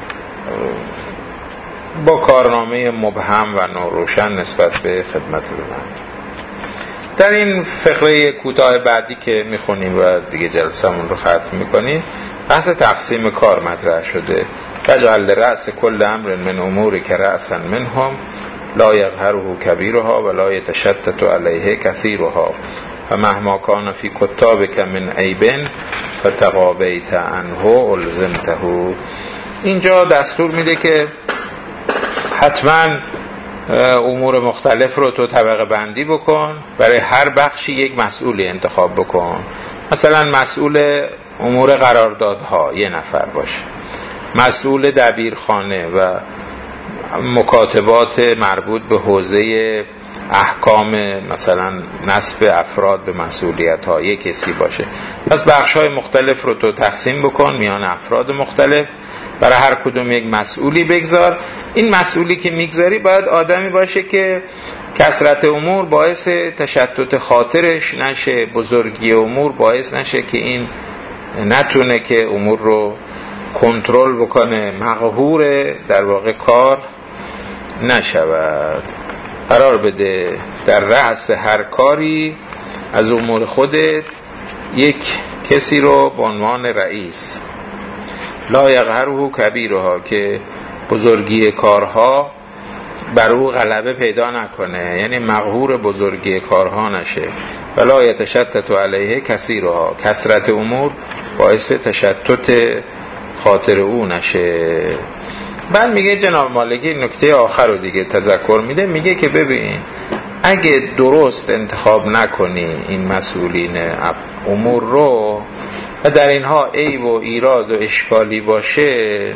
با کارنامه مبهم و ناروشن نسبت به خدمت به من. در این فقره کوتاه بعدی که میخونیم و دیگه جلسمون رو ختم میکنیم، بحث تقسیم کار مطرح شده. فجعل رأس کل امر من امور که رأسا منهم لا یقهره کبیرها و لا یتشتت علیه کثیرها و مهما کان فی کتابک من عیب فتقابیت عنه الزمته. اینجا دستور میده که حتما امور مختلف رو تو طبقه بندی بکن، برای هر بخشی یک مسئولی انتخاب بکن. مثلا مسئول امور قراردادها یه نفر باشه، مسئول دبیرخانه و مکاتبات مربوط به حوزه احکام مثلا نسب افراد به مسئولیت ها یک کسی باشه. پس بخش های مختلف رو تو تقسیم بکن میان افراد مختلف، برای هر کدوم یک مسئولی بگذار. این مسئولی که میگذاری باید آدمی باشه که کثرت امور باعث تشتت خاطرش نشه، بزرگی امور باعث نشه که این نتونه که امور رو کنترل بکنه، مقهور در واقع کار نشود. قرار بده در رأس هر کاری از امور خودت یک کسی رو به عنوان رئیس، لا یقهره کبیرها، که بزرگی کارها بر او غلبه پیدا نکنه، یعنی مقهور بزرگی کارها نشه. ولا یتشتت علیه کثیرها، کثرت امور باعث تشتت خاطر او نشه. بعد میگه جناب مالکی نکته آخر رو دیگه تذکر میده، میگه که ببین اگه درست انتخاب نکنی این مسئولین امور رو و در اینها عیب و ایراد و اشکالی باشه،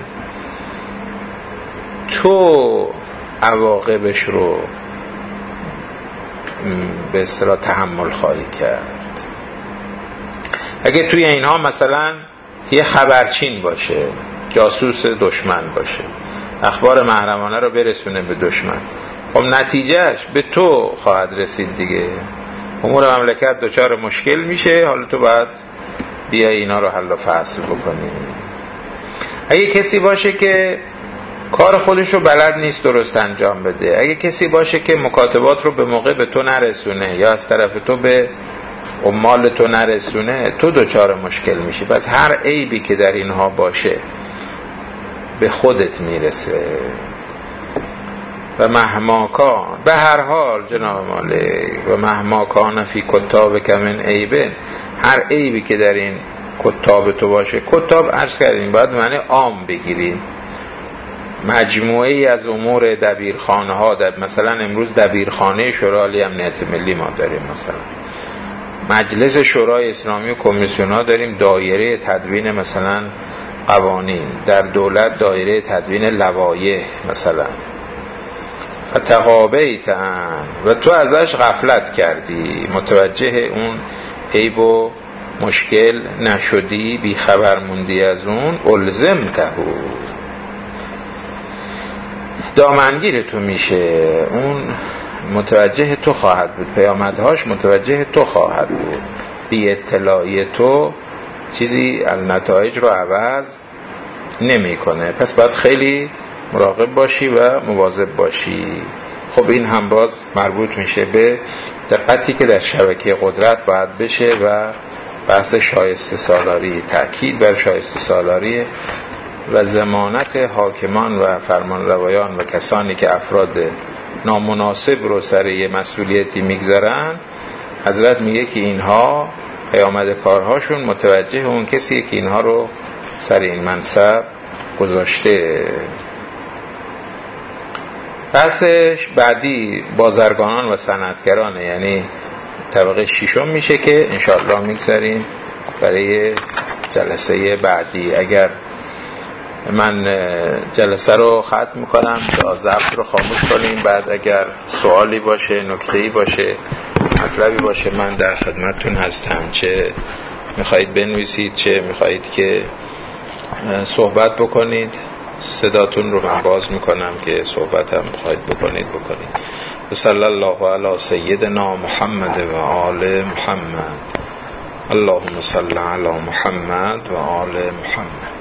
تو عواقبش رو به اصطلاح تحمل خواهی کرد. اگه توی اینها مثلا یه خبرچین باشه، جاسوس دشمن باشه، اخبار محرمانه رو برسونه به دشمن، خب نتیجهش به تو خواهد رسید دیگه. امور مملکت دچار مشکل میشه، حالا تو باید بیا اینا رو حل و فصل بکنی. اگه کسی باشه که کار خودش رو بلد نیست درست انجام بده، اگه کسی باشه که مکاتبات رو به موقع به تو نرسونه یا از طرف تو به عمال تو نرسونه، تو دچار مشکل میشی. پس هر عیبی که در اینها باشه به خودت میرسه. و مهما کان، به هر حال جناب مالک، و مهما کان فی کتابک من عیب، هر عیبی که در این کتاب تو باشه، کتاب عرض کردیم باید معنی عام بگیریم، مجموعه ای از امور دبیرخانه ها، مثلا امروز دبیرخانه شورای عالی امنیت ملی ما داریم، مثلا مجلس شورای اسلامی و کمیسیون ها داریم، دایره تدوین مثلا قوانین در دولت، دایره تدوین لوایح مثلا، فتقابیت و تو ازش غفلت کردی، متوجه اون عیب و مشکل نشدی، بی خبر موندی از اون، الزمته، دامنگیر تو میشه، اون متوجه تو خواهد بود، پیامدهاش متوجه تو خواهد بود. بی اطلاعی تو چیزی از نتایج رو عوض نمیکنه. پس باید خیلی مراقب باشی و مواظب باشی. خب این هم باز مربوط میشه به دقتی که در شبکه قدرت باید بشه و بحث شایسته سالاری، تأکید بر شایسته سالاری و ضمانت حاکمان و فرمانروایان و کسانی که افراد نامناسب رو سر یه مسئولیتی میگذارن. حضرت میگه که اینها پیامد کارهاشون متوجه اون کسی که اینها رو سر این منصب گذاشته. بحثش بعدی بازرگانان و صنعتگرانه، یعنی طبقه ششم میشه که انشاءالله میگذاریم برای جلسه بعدی. اگر من جلسه رو ختم میکنم تا ضبط رو خاموش کنیم، بعد اگر سوالی باشه، نکته‌ای باشه، مطلبی باشه، من در خدمتتون هستم. چه میخواهید بنویسید، چه میخواهید که صحبت بکنید، صداتون رو من باز میکنم که صحبت هم میخواهید بکنید. صلی الله علی سیدنا محمد و آل محمد. اللهم صل علی محمد و آل محمد.